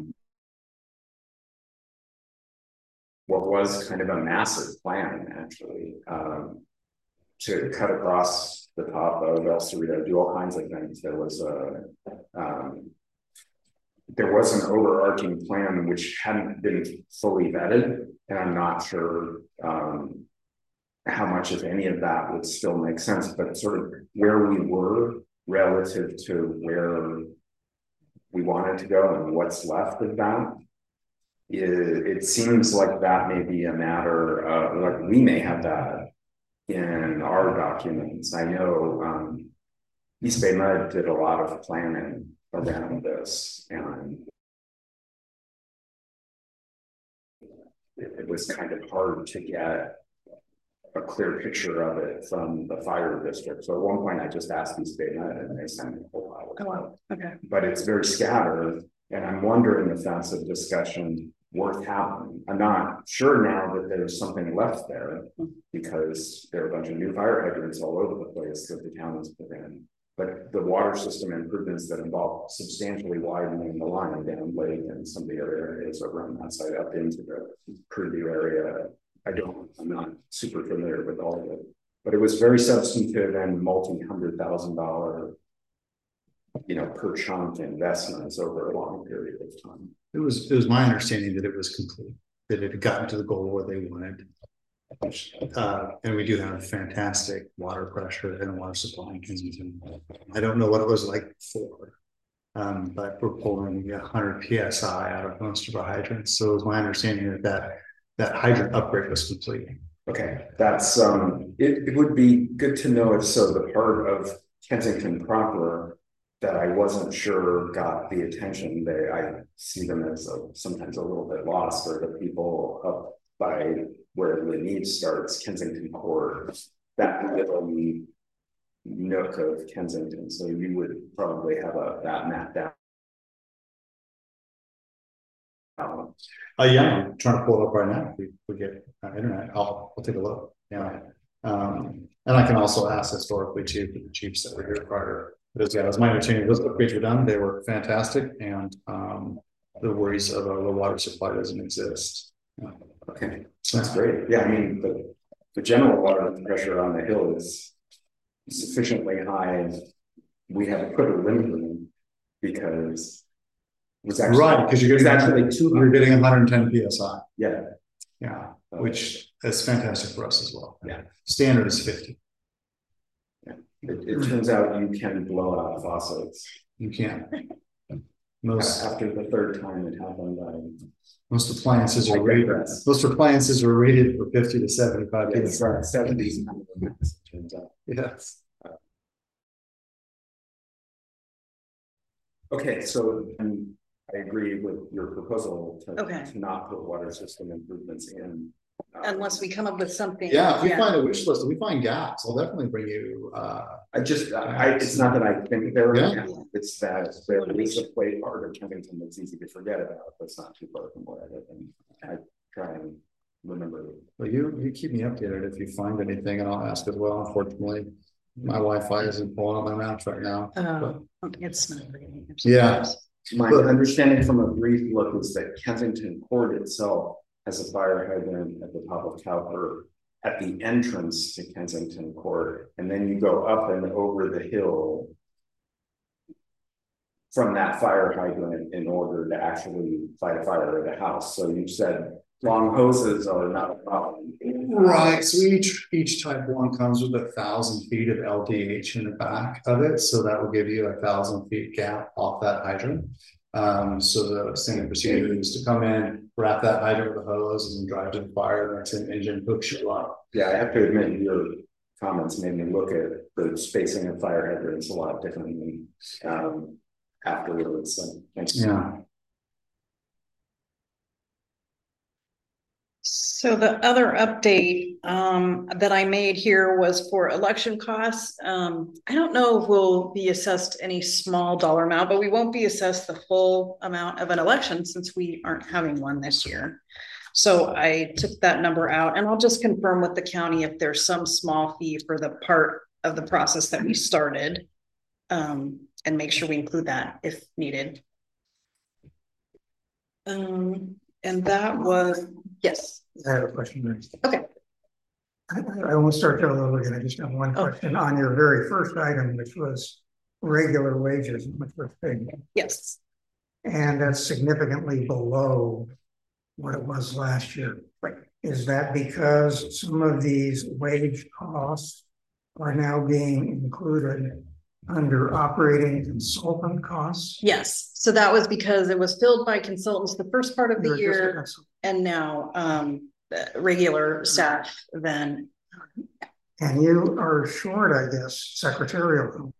what was kind of a massive plan, actually, to cut across the top of El Cerrito, do all kinds of things. There was an overarching plan which hadn't been fully vetted, and I'm not sure how much, if any, of that would still make sense, but sort of where we were relative to where we wanted to go and what's left of that. It seems like that may be a matter of, like, we may have that in our documents. I know East Bay Mud did a lot of planning around this, and it was kind of hard to get a clear picture of it from the fire district. So at one point I just asked East Bay Mud and they sent me a whole lot. Oh, wow. Okay. But it's very scattered, and I'm wondering if that's a discussion worth having. I'm not sure now that there's something left there, because there are a bunch of new fire hydrants all over the place that the town has put in. But the water system improvements that involve substantially widening the line down Lake and some of the other areas over on that side up into the Purdue area, I'm not super familiar with all of it, but it was very substantive and multi-$100,000, per chunk investments over a long period of time. It was my understanding that it was complete, that it had gotten to the goal where they wanted. And we do have fantastic water pressure and water supply in Kensington. I don't know what it was like before, but we're pulling 100 PSI out of most of our hydrants. So it was my understanding that hydrant upgrade was complete. Okay, that's it would be good to know if so the part of Kensington proper that I wasn't sure got the attention. I see them as sometimes a little bit lost, or the people up by where the need starts, Kensington Court, that little nook of Kensington. So you would probably have that mapped out. Yeah, I'm trying to pull it up right now. If we get internet, I'll take a look. Yeah. And I can also ask historically too for the chiefs that were here prior. Because yeah, it was my understanding those upgrades were done, they were fantastic, and the worries of the water supply doesn't exist. Yeah. Okay, that's great. Yeah, I mean the general water pressure on the hill is sufficiently high. We have to put a limit in because it was actually right, because you're getting 110 psi. Yeah, yeah, which is fantastic for us as well. Yeah, standard is 50. Yeah, it turns out you can blow out faucets. You can. After the third time it happened, most appliances are rated. Most appliances are rated for 50 to 75. Yes, right, 70s. Turns out. Yes. Okay, so I agree with your proposal to not put water system improvements in. Unless we come up with something. Yeah, if we find a wish list, if we find gaps, I'll definitely bring you. It's not that I think there are, it's that there is a play part of Kensington that's easy to forget about. That's not too far from where I live, and I try and remember. Well, you keep me updated if you find anything, and I'll ask as well. Unfortunately, my Wi-Fi isn't pulling up my maps right now. It's not really. Yeah. My understanding from a brief look is that Kensington Court itself has a fire hydrant at the top of Cowper at the entrance to Kensington Court, and then you go up and over the hill from that fire hydrant in order to actually fight a fire at a house. So you said long hoses are not a problem. Right. So each type 1 comes with 1,000 feet of LDH in the back of it. So that will give you 1,000 feet gap off that hydrant. So the standard procedure is to come in, wrap that hydrant with a hose, and drive to the fire. That's an engine hooks you up. Yeah, I have to admit your comments made me look at the spacing of fire hydrants a lot differently afterwards. So, yeah. So the other update that I made here was for election costs. I don't know if we'll be assessed any small dollar amount, but we won't be assessed the full amount of an election since we aren't having one this year. So I took that number out, and I'll just confirm with the county if there's some small fee for the part of the process that we started, and make sure we include that if needed. And that was, yes. I have a question. Okay. I won't start all over again. I just have one question on your very first item, which was regular wages, which was paid. Yes. And that's significantly below what it was last year. Right. Is that because some of these wage costs are now being included under operating consultant costs? Yes, so that was because it was filled by consultants the first part of the year, and now regular staff then. And you are short, I guess, secretarial.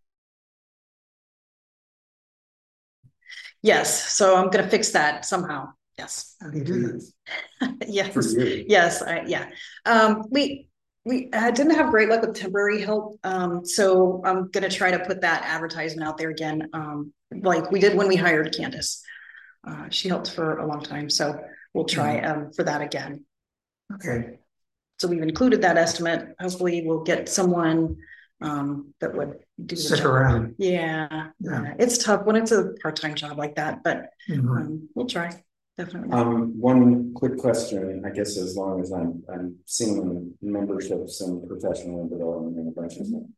Yes, so I'm gonna fix that somehow. Yes. How do you do that? Yes, yes, yeah. We didn't have great luck with temporary help, so I'm gonna try to put that advertisement out there again, like we did when we hired Candace. She helped for a long time, so we'll try for that again. Okay. So we've included that estimate. Hopefully we'll get someone that would do the Stick job. around. Yeah, it's tough when it's a part-time job like that, but Mm-hmm. we'll try. Definitely. One quick question, I guess, as long as I'm seeing memberships and professional development and a bunch of stuff.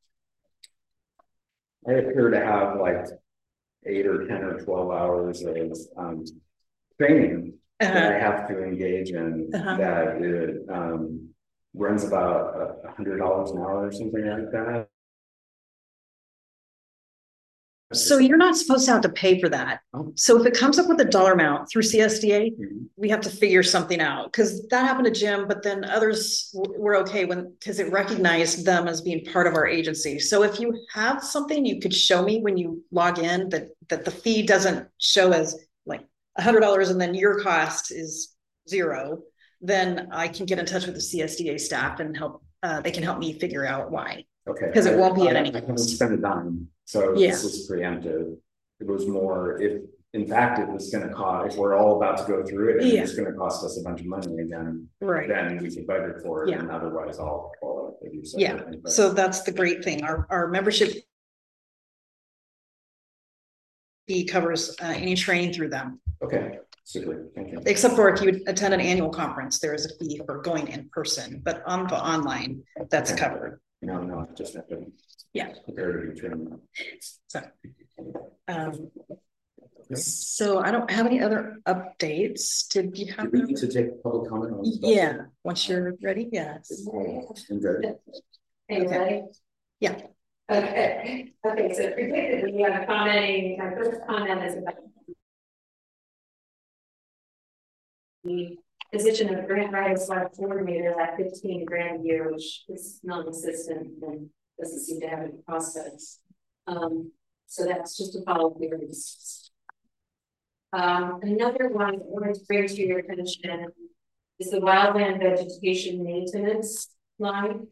I appear to have like 8 or 10 or 12 hours of training that I have to engage in that it runs about $100 an hour or something like that. So you're not supposed to have to pay for that. So if it comes up with a dollar amount through CSDA, we have to figure something out, because that happened to Jim, but then others were okay because it recognized them as being part of our agency. So if you have something you could show me when you log in that the fee doesn't show as like $100 and then your cost is $0, then I can get in touch with the CSDA staff and help. They can help me figure out why. Okay. Because it won't be at any I haven't cost. spent a dime, so this is preemptive. It was more if, in fact, it was going to cost. If we're all about to go through it, and it's going to cost us a bunch of money again. Right. Then we could budget for it, and otherwise, I'll do something. Yeah. So that's the great thing. Our membership fee covers any training through them. Okay. Super. Thank you. Except for if you attend an annual conference, there is a fee for going in person, but on the online, that's covered. No, just have to. Yeah. Prepare to be trained. So I don't have any other updates. Did you have? Do we need to take public comment on this? Yeah. Once you're ready, yes. Okay. Okay. Yeah. Okay, so predicted we have commenting, my first comment is about the position of grant writer / coordinator at 15 grand a year, which is non-existent and doesn't seem to have any prospects. So that's just a follow-up here. Another one I wanted to bring to your attention is the wildland vegetation maintenance line.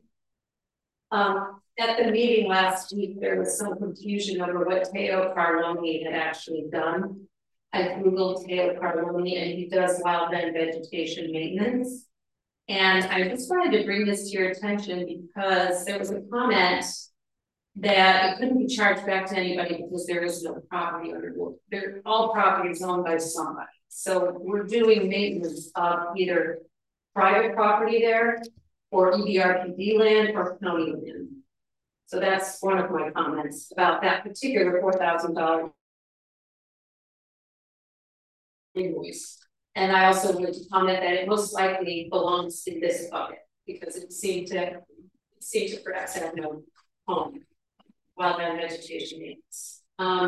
At the meeting last week, there was some confusion over what Teo Carloni had actually done. I Googled Teo Carloni, and he does wildland vegetation maintenance. And I just wanted to bring this to your attention because there was a comment that it couldn't be charged back to anybody because there is no property under it. All property is owned by somebody. So we're doing maintenance of either private property there or EBRPD land or county land. So that's one of my comments about that particular $4,000 invoice. And I also wanted to comment that it most likely belongs in this bucket because it seemed to perhaps have no home wildland vegetation needs.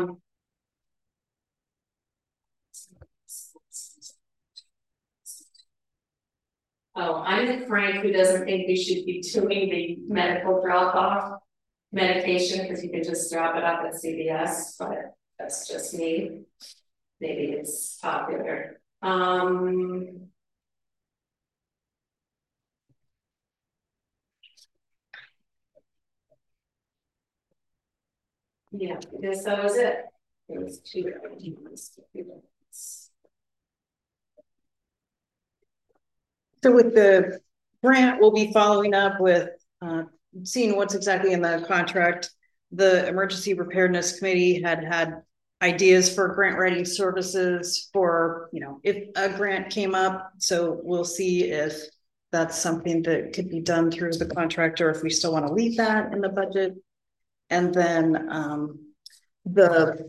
Oh, I'm the crank who doesn't think we should be doing the medical drop-off medication because you can just drop it off at CVS, but that's just me. Maybe it's popular. Oh, Yeah, because that was it. It was 2 hours. So with the grant, we'll be following up with seeing what's exactly in the contract. The Emergency Preparedness Committee had ideas for grant writing services for, you know, if a grant came up. So we'll see if that's something that could be done through the contract or if we still want to leave that in the budget. And then the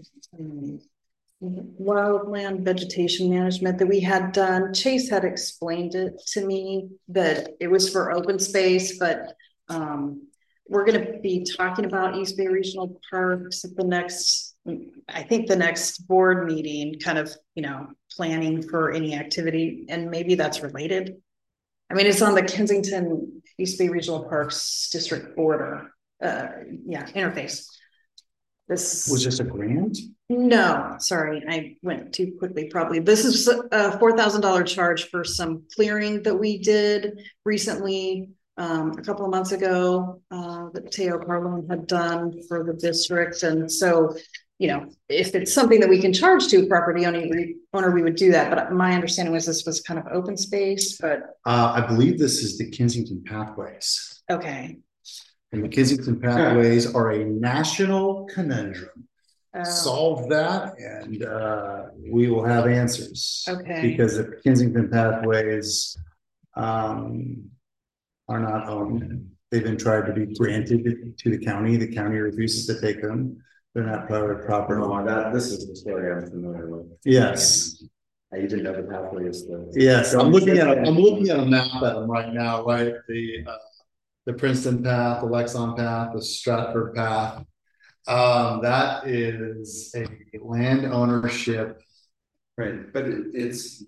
wildland vegetation management that we had done, Chase had explained it to me that it was for open space, but we're going to be talking about East Bay Regional Parks at the next, I think the next board meeting, kind of, you know, planning for any activity, and maybe that's related. I mean, it's on the Kensington East Bay Regional Parks district border, yeah, interface. This Was this a grant? No, sorry, I went too quickly. Probably this is a $4,000 charge for some clearing that we did recently, a couple of months ago, that Teo Carlone had done for the district. And so, you know, if it's something that we can charge to a property owner, we would do that. But my understanding was this was kind of open space, but I believe this is the Kensington Pathways. okay. And the Kensington Pathways are a national conundrum. Solve that and we will have answers. Okay. Because the Kensington Pathways are not owned. They've been tried to be granted to the county. The county refuses to take them. They're not private property. This is the story I'm familiar with. Yes. I even know the pathway is the. Yes, I'm looking at a map of them right now, right? The Princeton path, the Lexon path, the Stratford path. That is a land ownership. Right, but it's.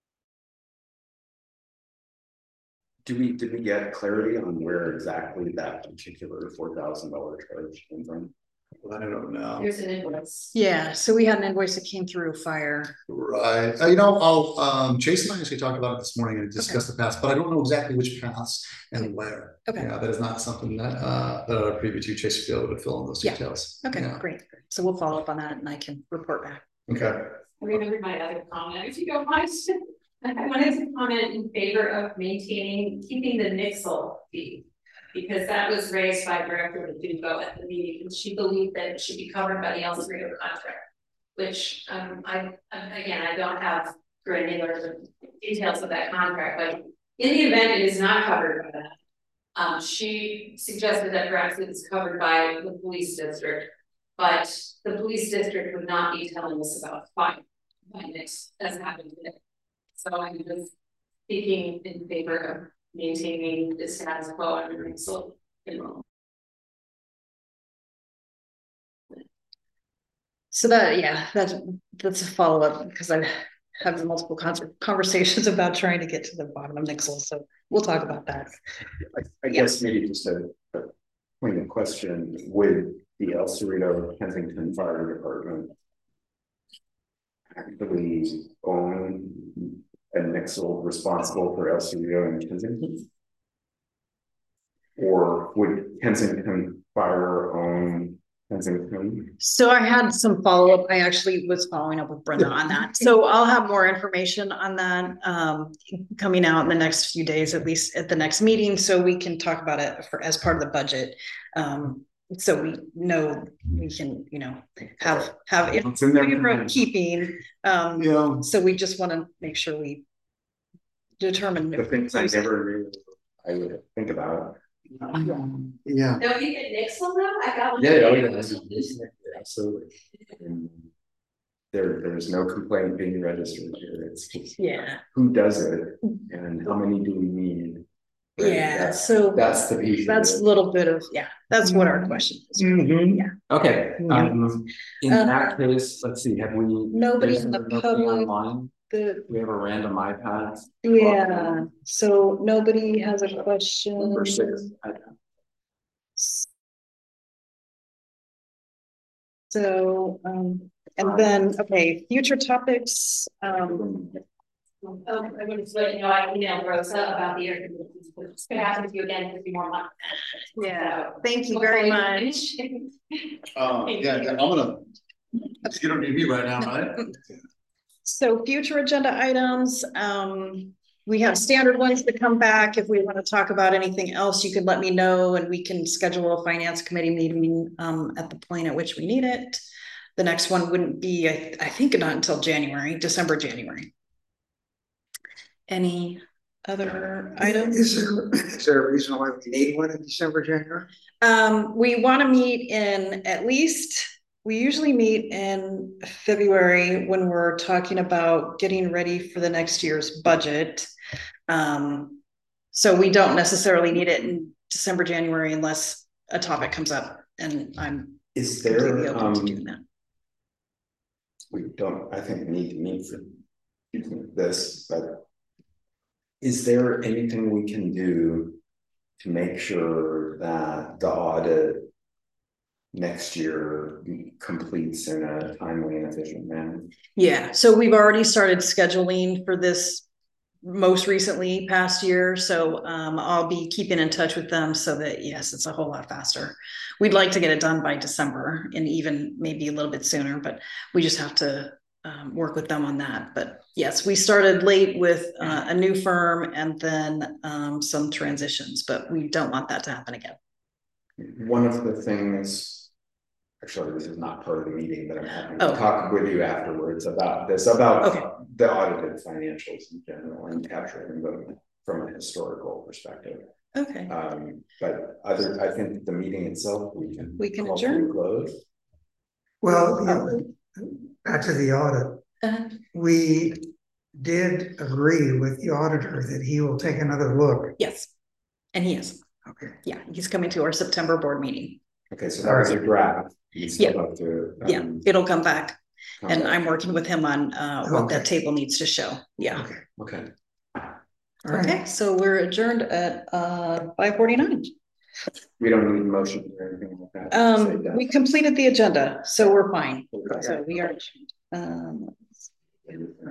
Did we get clarity on where exactly that particular $4,000 charge came from? I don't know. There's an invoice. Yeah, so we had an invoice that came through fire. Right. You know, I'll Chase and I actually talked about it this morning and discussed the paths, but I don't know exactly which paths and where. Okay. Yeah, that is not something that that I privy to. Chase will be able to fill in those details. Okay, yeah. Great. So we'll follow up on that and I can report back. Okay. I remember my other comment, if you don't mind. I wanted to comment in favor of keeping the Nixle fee. Because that was raised by Director Dugo at the meeting, and she believed that it should be covered by the El Cerrito contract, which I don't have granular details of that contract, but in the event it is not covered by that, she suggested that perhaps it is covered by the police district, but the police district would not be telling us about fine by Nix as happened today. So I'm just speaking in favor of maintaining the status quo under Nixle. So that's a follow-up because I have multiple conversations about trying to get to the bottom of Nixle. So we'll talk about that. I guess maybe just a point of question, would the El Cerrito Kensington Fire Department actually own a Nixle responsible for El Cerrito and Kensington? Or would Kensington Fire own Kensington? So I had some follow-up. I actually was following up with Brenda on that. So I'll have more information on that coming out in the next few days, at least at the next meeting, so we can talk about it as part of the budget. So we know we can, you know, have It's in there. keeping. So we just want to make sure we determine the things I never knew I would think about. Yeah. Don't you get Nixle now? I got one. Yeah, absolutely. And there's no complaint being registered here. It's just who does it and how many do we need? Right? Yeah, that's the piece. That's a little bit of that's what our question is. Mm-hmm. Okay. In that case, let's see. Have we? Nobody in the public. Online? We have a random iPad. Yeah. So nobody has a question. Number 6. So and then future topics. I'm going to let you know I emailed Rosa about the air conditioning. It's going to happen to you again in a few more months. Yeah, thank you very much. Yeah, I'm gonna, you don't need me right now, right? So future agenda items, we have standard ones that come back. If we want to talk about anything else, you could let me know and we can schedule a finance committee meeting at the point at which we need it. The next one wouldn't be, I think, not until December, January. Any other items? Is there a reason why we need one in December, January? We want to meet in at least, we usually meet in February when we're talking about getting ready for the next year's budget. So we don't necessarily need it in December, January unless a topic comes up, and I'm completely open to doing that. We don't, I think, need to meet for this, but is there anything we can do to make sure that the audit next year completes in a timely and efficient manner? Yeah, so we've already started scheduling for this most recently past year. So I'll be keeping in touch with them so that, yes, it's a whole lot faster. We'd like to get it done by December and even maybe a little bit sooner, but we just have to work with them on that. But yes, we started late with a new firm and then some transitions, but we don't want that to happen again. One of the things, actually, this is not part of the meeting, but I'm happy to talk with you afterwards about this, about the audited financials in general and capturing them from a historical perspective. Okay. But I think the meeting itself, we can adjourn. Close. Well, back to the audit. We did agree with the auditor that he will take another look. Yes, and he is. Okay. Yeah, he's coming to our September board meeting. Okay, so that was a draft. You still have to, it'll come back. And I'm working with him on what that table needs to show. Yeah. Okay. Okay, so we're adjourned at 5:49. We don't need a motion or anything like that. We completed the agenda, so we're fine. So we are adjourned.